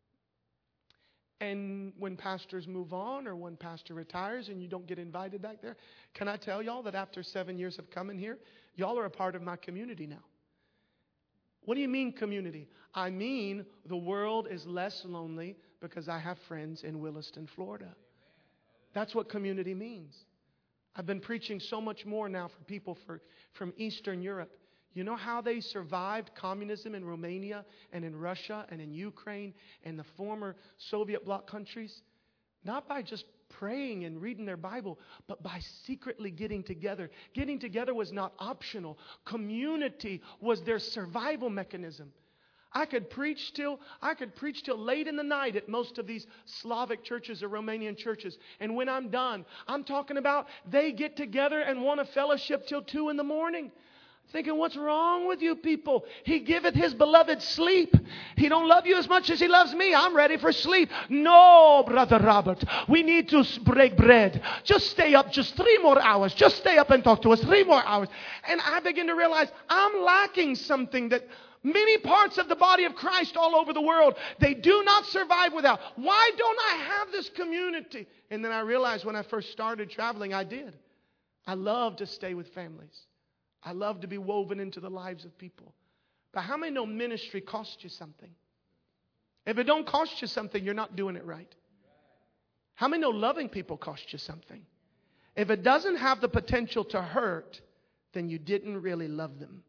A: And when pastors move on or when pastor retires and you don't get invited back there, can I tell y'all that after 7 years of coming here, y'all are a part of my community now. What do you mean community? I mean the world is less lonely because I have friends in Williston, Florida. That's what community means. I've been preaching so much more now for people from Eastern Europe. You know how they survived communism in Romania and in Russia and in Ukraine and the former Soviet bloc countries? Not by just praying and reading their Bible, but by secretly getting together. Getting together was not optional. Community was their survival mechanism. I could preach till late in the night at most of these Slavic churches or Romanian churches. And when I'm done, I'm talking about they get together and want a fellowship till 2 a.m. Thinking, what's wrong with you people? He giveth his beloved sleep. He don't love you as much as he loves me. I'm ready for sleep. No, Brother Robert. We need to break bread. Just stay up just 3 more hours. Just stay up and talk to us 3 more hours. And I begin to realize I'm lacking something that many parts of the body of Christ all over the world, they do not survive without. Why don't I have this community? And then I realized when I first started traveling, I did. I love to stay with families. I love to be woven into the lives of people. But how many know ministry costs you something? If it don't cost you something, you're not doing it right. How many know loving people costs you something? If it doesn't have the potential to hurt, then you didn't really love them.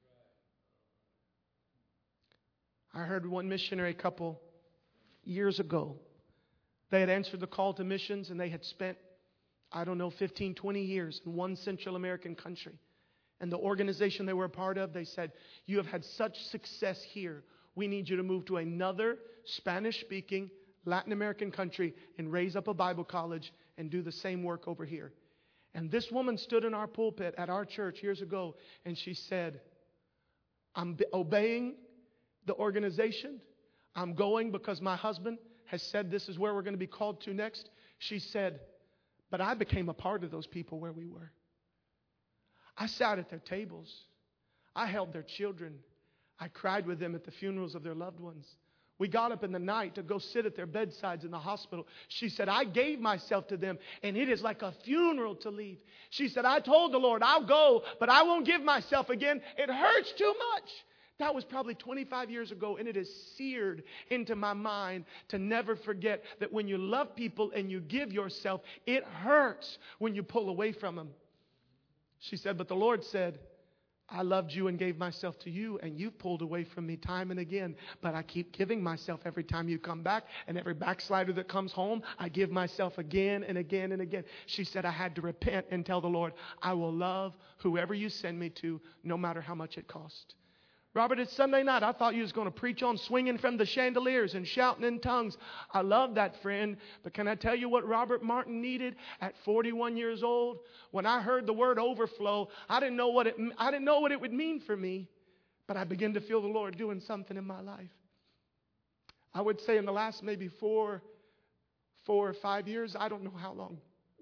A: I heard one missionary couple years ago. They had answered the call to missions and they had spent, 15, 20 years in one Central American country. And the organization they were a part of, they said, you have had such success here. We need you to move to another Spanish-speaking Latin American country and raise up a Bible college and do the same work over here. And this woman stood in our pulpit at our church years ago and she said, I'm obeying the organization. I'm going because my husband has said this is where we're going to be called to next. She said, but I became a part of those people where we were. I sat at their tables. I held their children. I cried with them at the funerals of their loved ones. We got up in the night to go sit at their bedsides in the hospital. She said, I gave myself to them, and it is like a funeral to leave. She said, I told the Lord, I'll go, but I won't give myself again. It hurts too much. That was probably 25 years ago, and it is seared into my mind to never forget that when you love people and you give yourself, it hurts when you pull away from them. She said, but the Lord said, I loved you and gave myself to you, and you've pulled away from me time and again. But I keep giving myself every time you come back, and every backslider that comes home, I give myself again and again and again. She said, I had to repent and tell the Lord, I will love whoever you send me to, no matter how much it costs. Robert, it's Sunday night. I thought you was going to preach on swinging from the chandeliers and shouting in tongues. I love that, friend. But can I tell you what Robert Martin needed at 41 years old? When I heard the word overflow, I didn't know what it would mean for me. But I began to feel the Lord doing something in my life. I would say in the last maybe 4 or 5 years, I don't know how long,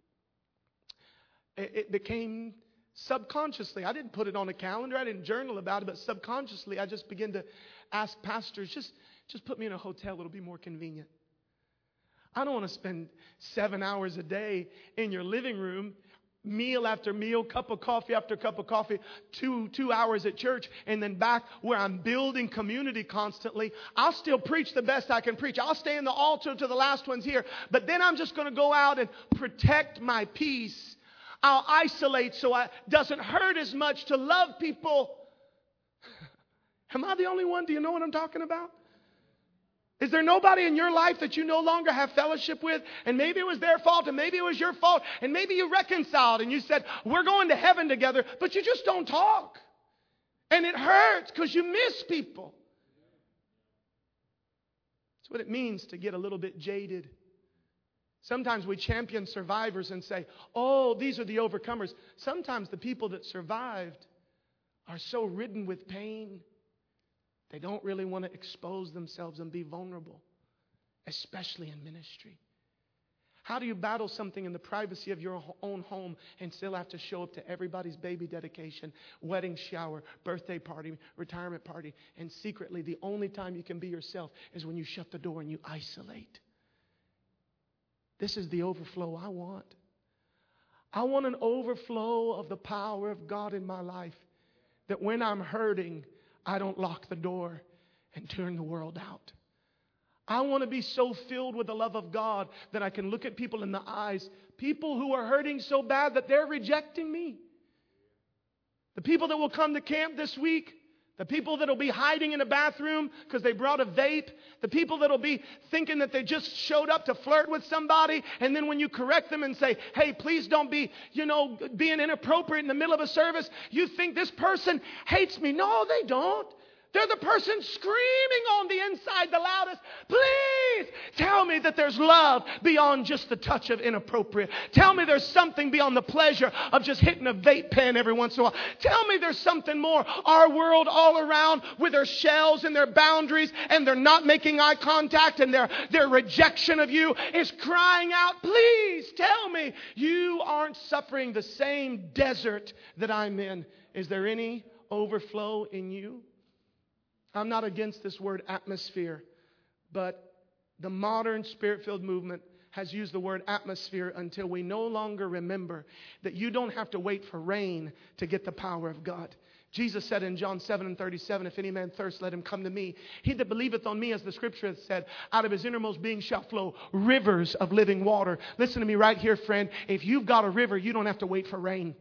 A: it became subconsciously. I didn't put it on a calendar. I didn't journal about it, but subconsciously I just began to ask pastors, just put me in a hotel. It'll be more convenient. I don't want to spend 7 hours a day in your living room, meal after meal, cup of coffee after cup of coffee, 2 hours at church, and then back where I'm building community constantly. I'll still preach the best I can preach. I'll stay in the altar to the last ones here, but then I'm just going to go out and protect my peace. I'll isolate so it doesn't hurt as much to love people. Am I the only one? Do you know what I'm talking about? Is there nobody in your life that you no longer have fellowship with? And maybe it was their fault and maybe it was your fault. And maybe you reconciled and you said, we're going to heaven together, but you just don't talk. And it hurts because you miss people. That's what it means to get a little bit jaded. Sometimes we champion survivors and say, oh, these are the overcomers. Sometimes the people that survived are so ridden with pain, they don't really want to expose themselves and be vulnerable, especially in ministry. How do you battle something in the privacy of your own home and still have to show up to everybody's baby dedication, wedding shower, birthday party, retirement party, and secretly the only time you can be yourself is when you shut the door and you isolate? This is the overflow I want. I want an overflow of the power of God in my life, that when I'm hurting, I don't lock the door and turn the world out. I want to be so filled with the love of God that I can look at people in the eyes, people who are hurting so bad that they're rejecting me. The people that will come to camp this week, the people that will be hiding in a bathroom because they brought a vape, the people that will be thinking that they just showed up to flirt with somebody, and then when you correct them and say, hey, please don't be, being inappropriate in the middle of a service, you think this person hates me. No, they don't. They're the person screaming on the inside the loudest, please tell me that there's love beyond just the touch of inappropriate. Tell me there's something beyond the pleasure of just hitting a vape pen every once in a while. Tell me there's something more. Our world all around with their shells and their boundaries and they're not making eye contact and their rejection of you is crying out, please tell me you aren't suffering the same desert that I'm in. Is there any overflow in you? I'm not against this word atmosphere, but the modern Spirit-filled movement has used the word atmosphere until we no longer remember that you don't have to wait for rain to get the power of God. Jesus said in John 7:37, if any man thirst, let him come to me. He that believeth on me, as the scripture hath said, out of his innermost being shall flow rivers of living water. Listen to me right here, friend. If you've got a river, you don't have to wait for rain.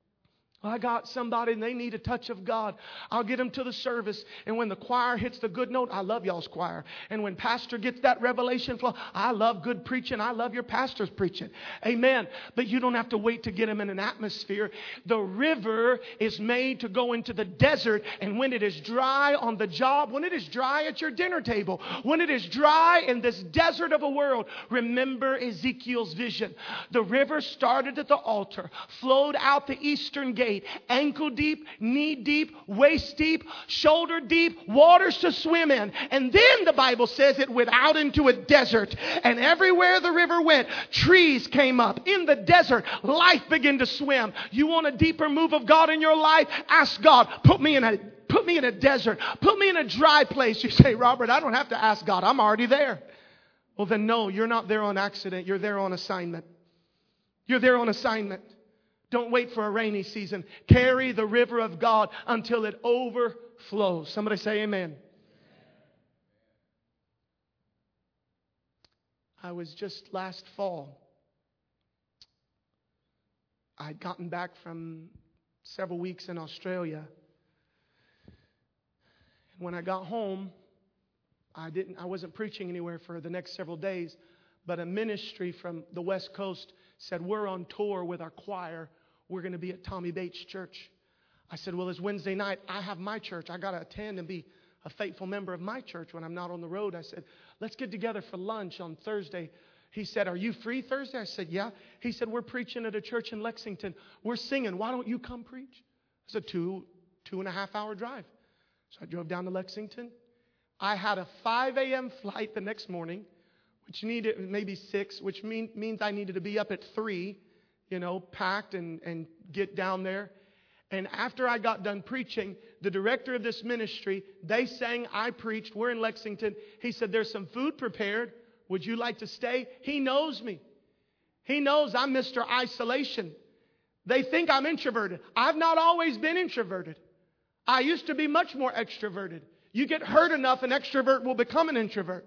A: I got somebody and they need a touch of God. I'll get them to the service. And when the choir hits the good note, I love y'all's choir. And when pastor gets that revelation flow, I love good preaching. I love your pastor's preaching. Amen. But you don't have to wait to get them in an atmosphere. The river is made to go into the desert. And when it is dry on the job, when it is dry at your dinner table, when it is dry in this desert of a world, remember Ezekiel's vision. The river started at the altar, flowed out the eastern gate, ankle deep, knee deep, waist deep, shoulder deep, waters to swim in. And then the Bible says it went out into a desert. And everywhere the river went, trees came up. In the desert, life began to swim. You want a deeper move of God in your life? Ask God, put me in a desert. Put me in a dry place. You say, Robert, I don't have to ask God. I'm already there. Well, then no, you're not there on accident. You're there on assignment. You're there on assignment. Don't wait for a rainy season. Carry the river of God until it overflows. Somebody say amen. I was just last fall. I'd gotten back from several weeks in Australia. And when I got home, I wasn't preaching anywhere for the next several days, but a ministry from the West Coast said, we're on tour with our choir. We're going to be at Tommy Bates Church. I said, well, it's Wednesday night. I have my church. I got to attend and be a faithful member of my church when I'm not on the road. I said, let's get together for lunch on Thursday. He said, are you free Thursday? I said, yeah. He said, we're preaching at a church in Lexington. We're singing. Why don't you come preach? It's a 2.5 hour drive. So I drove down to Lexington. I had a 5 a.m. flight the next morning, which needed maybe 6, which means I needed to be up at 3. Packed and get down there. And after I got done preaching, the director of this ministry, they sang, I preached. We're in Lexington. He said, there's some food prepared. Would you like to stay? He knows me. He knows I'm Mr. Isolation. They think I'm introverted. I've not always been introverted. I used to be much more extroverted. You get hurt enough, an extrovert will become an introvert.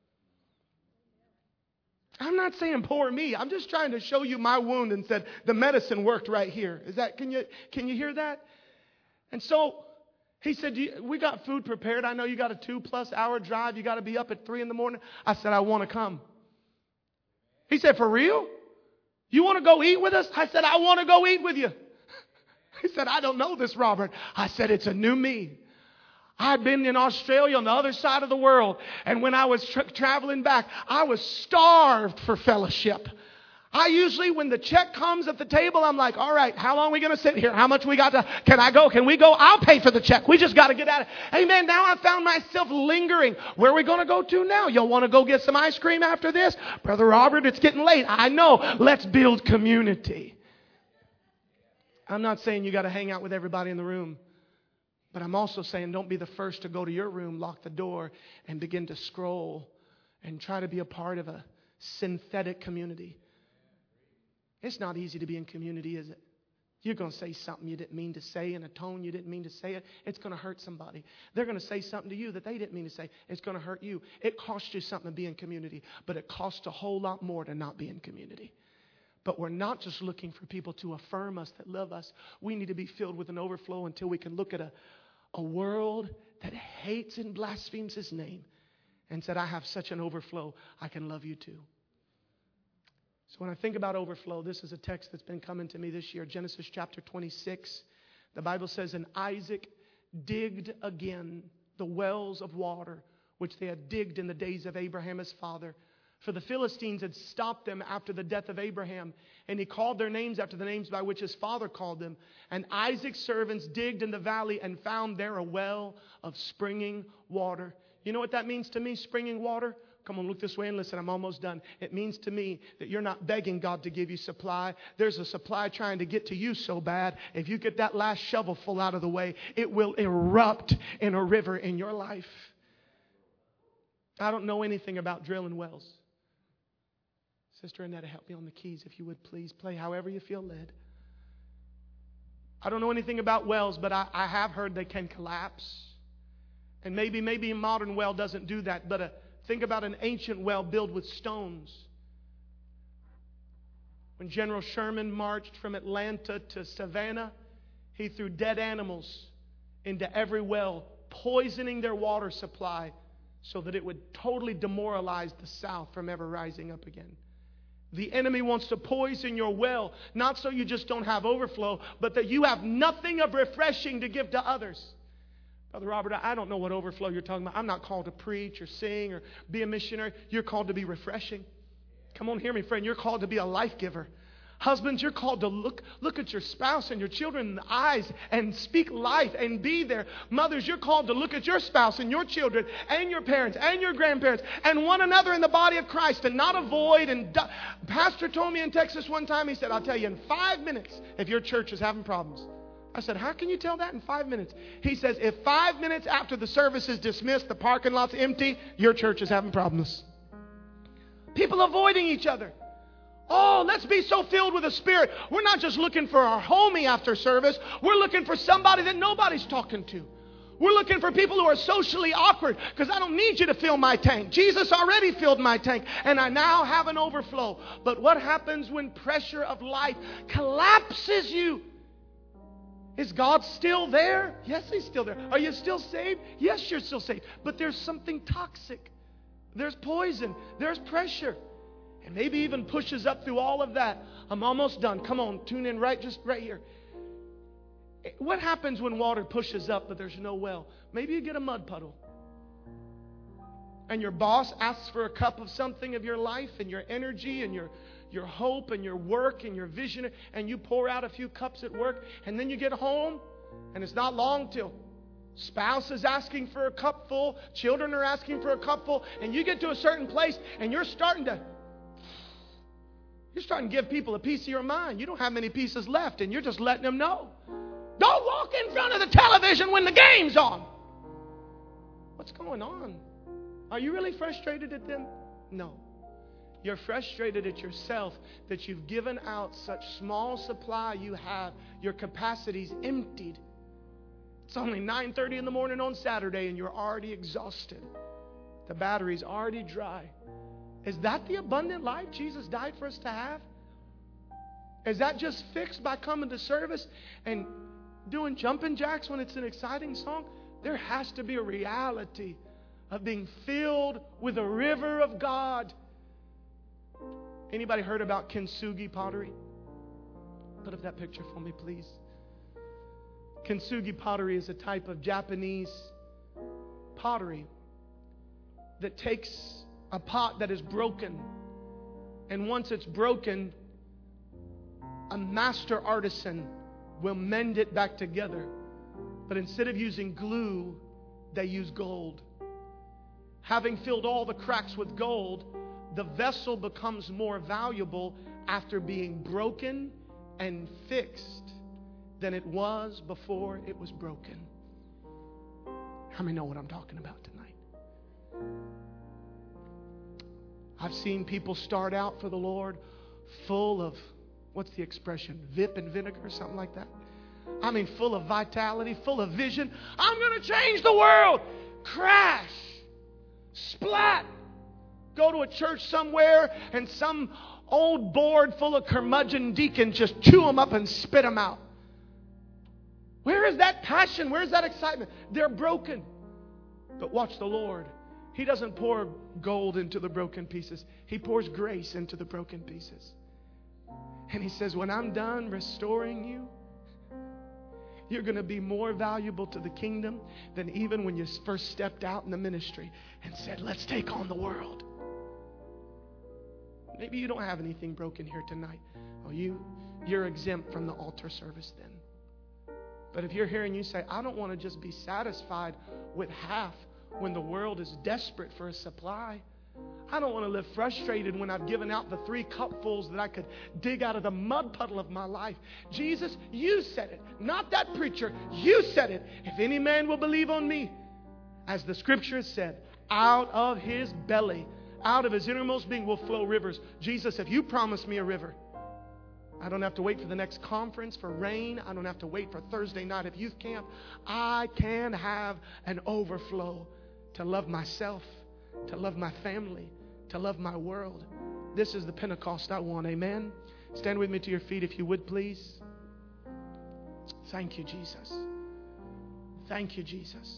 A: I'm not saying poor me. I'm just trying to show you my wound and said the medicine worked right here. Can you hear that? And so He said, we got food prepared. I know you got a 2+ hour drive. You got to be up at 3 in the morning. I said, I want to come. He said, for real? You want to go eat with us? I said, I want to go eat with you. He said, I don't know this, Robert. I said, it's a new me. I'd been in Australia on the other side of the world. And when I was traveling back, I was starved for fellowship. I usually, when the check comes at the table, I'm like, all right, how long are we going to sit here? How much we got to, can I go? Can we go? I'll pay for the check. We just got to get out of it. Amen. Now I found myself lingering. Where are we going to go to now? Y'all want to go get some ice cream after this? Brother Robert, it's getting late. I know. Let's build community. I'm not saying you got to hang out with everybody in the room. But I'm also saying don't be the first to go to your room, lock the door, and begin to scroll and try to be a part of a synthetic community. It's not easy to be in community, is it? You're going to say something you didn't mean to say in a tone you didn't mean to say it. It's going to hurt somebody. They're going to say something to you that they didn't mean to say. It's going to hurt you. It costs you something to be in community, but it costs a whole lot more to not be in community. But we're not just looking for people to affirm us, that love us. We need to be filled with an overflow until we can look at a world that hates and blasphemes His name and said, I have such an overflow, I can love you too. So when I think about overflow, this is a text that's been coming to me this year. Genesis chapter 26. The Bible says, and Isaac digged again the wells of water, which they had digged in the days of Abraham his father. For the Philistines had stopped them after the death of Abraham. And he called their names after the names by which his father called them. And Isaac's servants digged in the valley and found there a well of springing water. You know what that means to me, springing water? Come on, look this way and listen. I'm almost done. It means to me that you're not begging God to give you supply. There's a supply trying to get to you so bad. If you get that last shovelful out of the way, it will erupt in a river in your life. I don't know anything about drilling wells. Sister Annetta, help me on the keys if you would please. Play however you feel led. I don't know anything about wells, but I have heard they can collapse. And maybe a modern well doesn't do that, but think about an ancient well built with stones. When General Sherman marched from Atlanta to Savannah, he threw dead animals into every well, poisoning their water supply so that it would totally demoralize the South from ever rising up again. The enemy wants to poison your well, not so you just don't have overflow, but that you have nothing of refreshing to give to others. Brother Robert, I don't know what overflow you're talking about. I'm not called to preach or sing or be a missionary. You're called to be refreshing. Come on, hear me, friend. You're called to be a life giver. Husbands, you're called to look at your spouse and your children in the eyes and speak life and be there. Mothers, you're called to look at your spouse and your children and your parents and your grandparents and one another in the body of Christ and not avoid. Pastor told me in Texas one time, he said, I'll tell you in 5 minutes if your church is having problems. I said, how can you tell that in 5 minutes? He says, if 5 minutes after the service is dismissed, the parking lot's empty, your church is having problems. People avoiding each other. Oh, let's be so filled with the Spirit. We're not just looking for our homie after service. We're looking for somebody that nobody's talking to. We're looking for people who are socially awkward because I don't need you to fill my tank. Jesus already filled my tank and I now have an overflow. But what happens when pressure of life collapses you? Is God still there? Yes, He's still there. Are you still saved? Yes, you're still saved. But there's something toxic. There's poison. There's pressure. And maybe even pushes up through all of that. I'm almost done. Come on, tune in just right here. What happens when water pushes up but there's no well? Maybe you get a mud puddle. And your boss asks for a cup of something of your life and your energy and your hope and your work and your vision. And you pour out a few cups at work. And then you get home and it's not long till spouse is asking for a cupful. Children are asking for a cupful. And you get to a certain place and you're starting to give people a piece of your mind. You don't have many pieces left and you're just letting them know. Don't walk in front of the television when the game's on. What's going on? Are you really frustrated at them? No. You're frustrated at yourself that you've given out such small supply you have. Your capacity's emptied. It's only 9:30 in the morning on Saturday and you're already exhausted. The battery's already dry. Is that the abundant life Jesus died for us to have? Is that just fixed by coming to service and doing jumping jacks when it's an exciting song. There has to be a reality of being filled with a river of God. Anybody heard about kintsugi pottery? Put up that picture for me, please. Kintsugi pottery is a type of Japanese pottery that takes a pot that is broken, and once it's broken, a master artisan will mend it back together. But instead of using glue, they use gold. Having filled all the cracks with gold, the vessel becomes more valuable after being broken and fixed than it was before it was broken. How many know what I'm talking about tonight? I've seen people start out for the Lord full of, what's the expression? Vip and vinegar or something like that. I mean, full of vitality, full of vision. I'm going to change the world. Crash. Splat. Go to a church somewhere and some old board full of curmudgeon deacons just chew them up and spit them out. Where is that passion? Where is that excitement? They're broken. But watch the Lord. He doesn't pour gold into the broken pieces. He pours grace into the broken pieces. And He says, when I'm done restoring you, you're going to be more valuable to the kingdom than even when you first stepped out in the ministry and said, let's take on the world. Maybe you don't have anything broken here tonight. Oh, you're exempt from the altar service then. But if you're here and you say, I don't want to just be satisfied with half when the world is desperate for a supply. I don't want to live frustrated when I've given out the 3 cupfuls that I could dig out of the mud puddle of my life. Jesus, you said it, not that preacher. You said it. If any man will believe on me, as the scripture has said, out of his belly, out of his innermost being will flow rivers. Jesus, if you promise me a river, I don't have to wait for the next conference for rain. I don't have to wait for Thursday night of youth camp. I can have an overflow to love myself, to love my family, to love my world. This is the Pentecost I want. Amen. Stand with me to your feet if you would, please. Thank you, Jesus. Thank you, Jesus.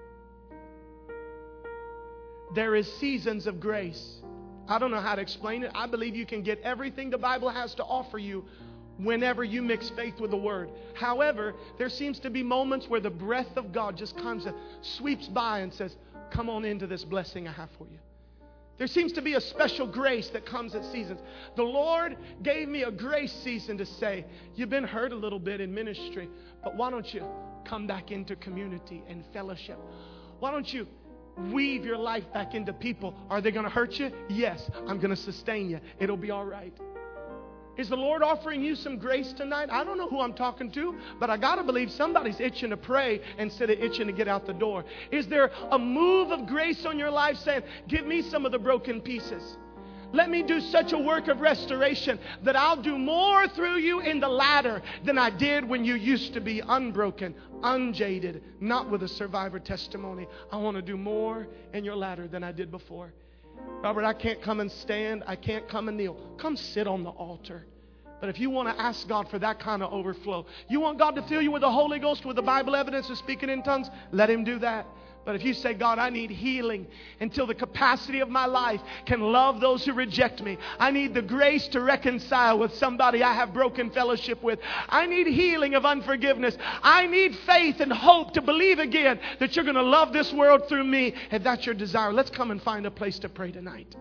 A: There is seasons of grace. I don't know how to explain it. I believe you can get everything the Bible has to offer you whenever you mix faith with the Word. However, there seems to be moments where the breath of God just comes and sweeps by and says, come on into this blessing I have for you. There seems to be a special grace that comes at seasons. The Lord gave me a grace season to say, you've been hurt a little bit in ministry, but why don't you come back into community and fellowship? Why don't you weave your life back into people? Are they going to hurt you? Yes, I'm going to sustain you. It'll be all right. Is the Lord offering you some grace tonight? I don't know who I'm talking to, but I got to believe somebody's itching to pray instead of itching to get out the door. Is there a move of grace on your life saying, give me some of the broken pieces? Let me do such a work of restoration that I'll do more through you in the latter than I did when you used to be unbroken, unjaded, not with a survivor testimony. I want to do more in your latter than I did before. Robert, I can't come and stand. I can't come and kneel. Come sit on the altar. But if you want to ask God for that kind of overflow, you want God to fill you with the Holy Ghost, with the Bible evidence of speaking in tongues, let Him do that. But if you say, God, I need healing until the capacity of my life can love those who reject me. I need the grace to reconcile with somebody I have broken fellowship with. I need healing of unforgiveness. I need faith and hope to believe again that you're going to love this world through me. If that's your desire, let's come and find a place to pray tonight.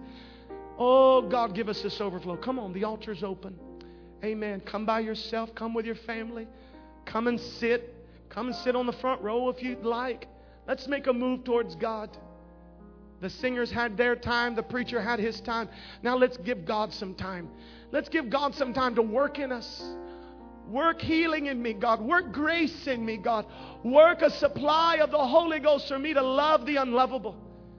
A: Oh, God, give us this overflow. Come on, the altar's open. Amen. Come by yourself. Come with your family. Come and sit. Come and sit on the front row if you'd like. Let's make a move towards God. The singers had their time. The preacher had his time. Now let's give God some time. Let's give God some time to work in us. Work healing in me, God. Work grace in me, God. Work a supply of the Holy Ghost for me to love the unlovable.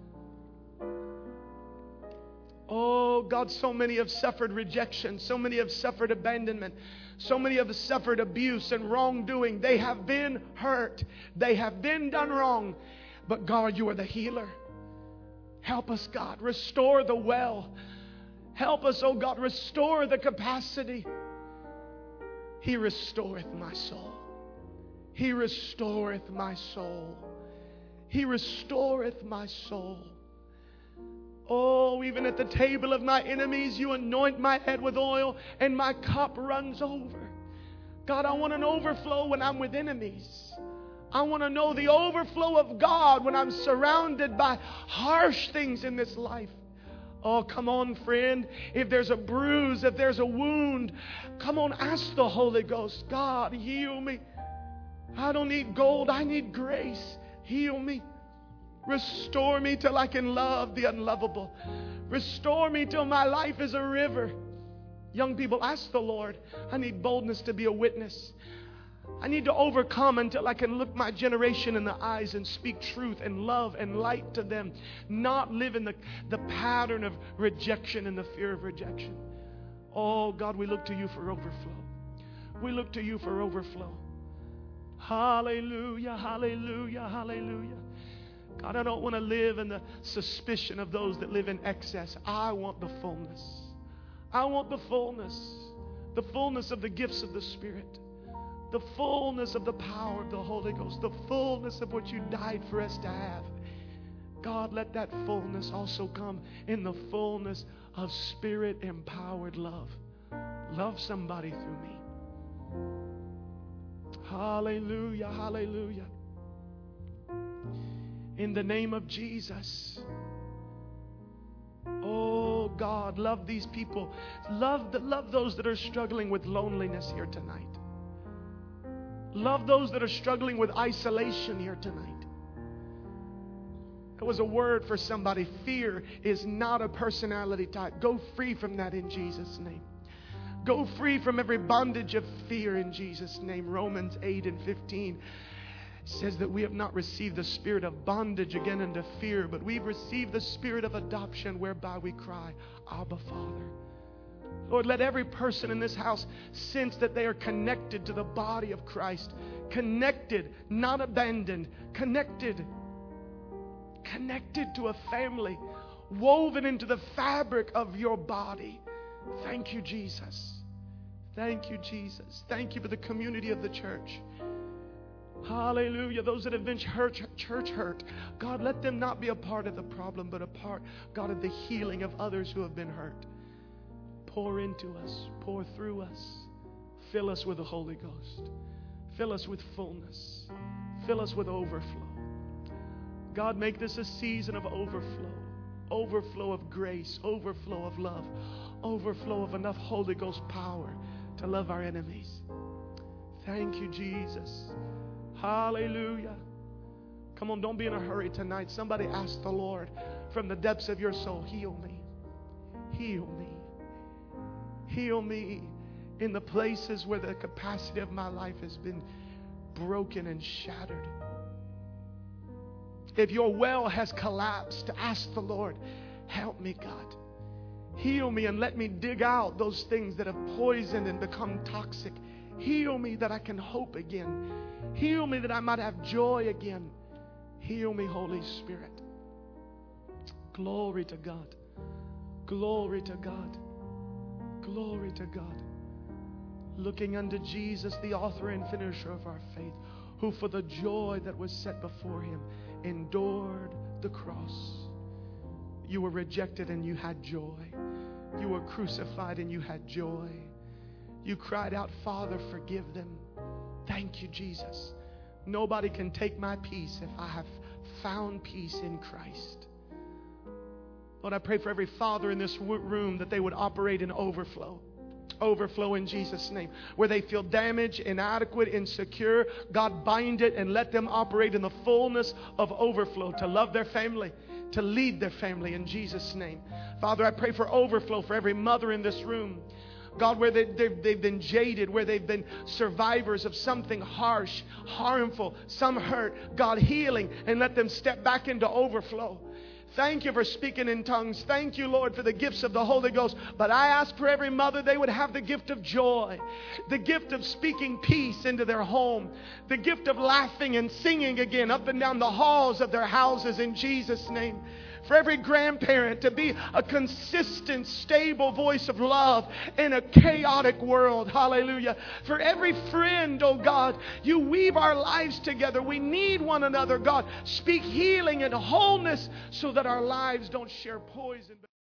A: Oh, God, so many have suffered rejection. So many have suffered abandonment. So many have suffered abuse and wrongdoing. They have been hurt. They have been done wrong. But God, you are the healer. Help us, God. Restore the well. Help us, oh God, restore the capacity. He restoreth my soul. He restoreth my soul. He restoreth my soul. Oh, even at the table of my enemies, you anoint my head with oil, and my cup runs over. God, I want an overflow when I'm with enemies. I want to know the overflow of God when I'm surrounded by harsh things in this life. Oh, come on, friend. If there's a bruise, if there's a wound, come on, ask the Holy Ghost. God, heal me. I don't need gold. I need grace. Heal me. Restore me till I can love the unlovable. Restore me till my life is a river. Young people, ask the Lord. I need boldness to be a witness. I need to overcome until I can look my generation in the eyes and speak truth and love and light to them. Not live in the pattern of rejection and the fear of rejection. Oh, God, we look to you for overflow. We look to you for overflow. Hallelujah, hallelujah, hallelujah. God, I don't want to live in the suspicion of those that live in excess. I want the fullness. I want the fullness of the gifts of the Spirit, the fullness of the power of the Holy Ghost, the fullness of what you died for us to have. God, let that fullness also come in the fullness of Spirit-empowered love. Love somebody through me. Hallelujah, hallelujah. In the name of Jesus. Oh God, love these people. Love those that are struggling with loneliness here tonight. Love those that are struggling with isolation here tonight. It was a word for somebody. Fear is not a personality type. Go free from that in Jesus' name. Go free from every bondage of fear in Jesus' name. Romans 8:15 says that we have not received the spirit of bondage again unto fear, but we've received the spirit of adoption whereby we cry, Abba, Father. Lord, let every person in this house sense that they are connected to the body of Christ. Connected, not abandoned. Connected to a family, woven into the fabric of your body. Thank you, Jesus. Thank you, Jesus. Thank you for the community of the church. Hallelujah. Those that have been church hurt, God, let them not be a part of the problem, but a part, God, of the healing of others who have been hurt. Pour into us, pour through us. Fill us with the Holy Ghost. Fill us with fullness. Fill us with overflow. God, make this a season of overflow. Overflow of grace, overflow of love, overflow of enough Holy Ghost power to love our enemies. Thank you, Jesus. Hallelujah. Come on, don't be in a hurry tonight. Somebody ask the Lord from the depths of your soul, heal me. Heal me. Heal me in the places where the capacity of my life has been broken and shattered. If your well has collapsed, ask the Lord, help me, God. Heal me and let me dig out those things that have poisoned and become toxic. Heal me that I can hope again. Heal me that I might have joy again. Heal me, Holy Spirit. Glory to God. Glory to God. Glory to God. Looking unto Jesus, the author and finisher of our faith, who for the joy that was set before him endured the cross. You were rejected and you had joy. You were crucified and you had joy. You cried out, Father, forgive them. Thank you, Jesus. Nobody can take my peace if I have found peace in Christ. Lord, I pray for every father in this room that they would operate in overflow. Overflow in Jesus' name. Where they feel damaged, inadequate, insecure, God, bind it and let them operate in the fullness of overflow to love their family, to lead their family in Jesus' name. Father, I pray for overflow for every mother in this room. God, where they've been jaded, where they've been survivors of something harsh, harmful, some hurt. God, healing, and let them step back into overflow. Thank you for speaking in tongues. Thank you, Lord, for the gifts of the Holy Ghost. But I ask for every mother they would have the gift of joy, the gift of speaking peace into their home, the gift of laughing and singing again up and down the halls of their houses in Jesus' name. For every grandparent to be a consistent, stable voice of love in a chaotic world. Hallelujah. For every friend, oh God, you weave our lives together. We need one another, God. Speak healing and wholeness so that our lives don't share poison.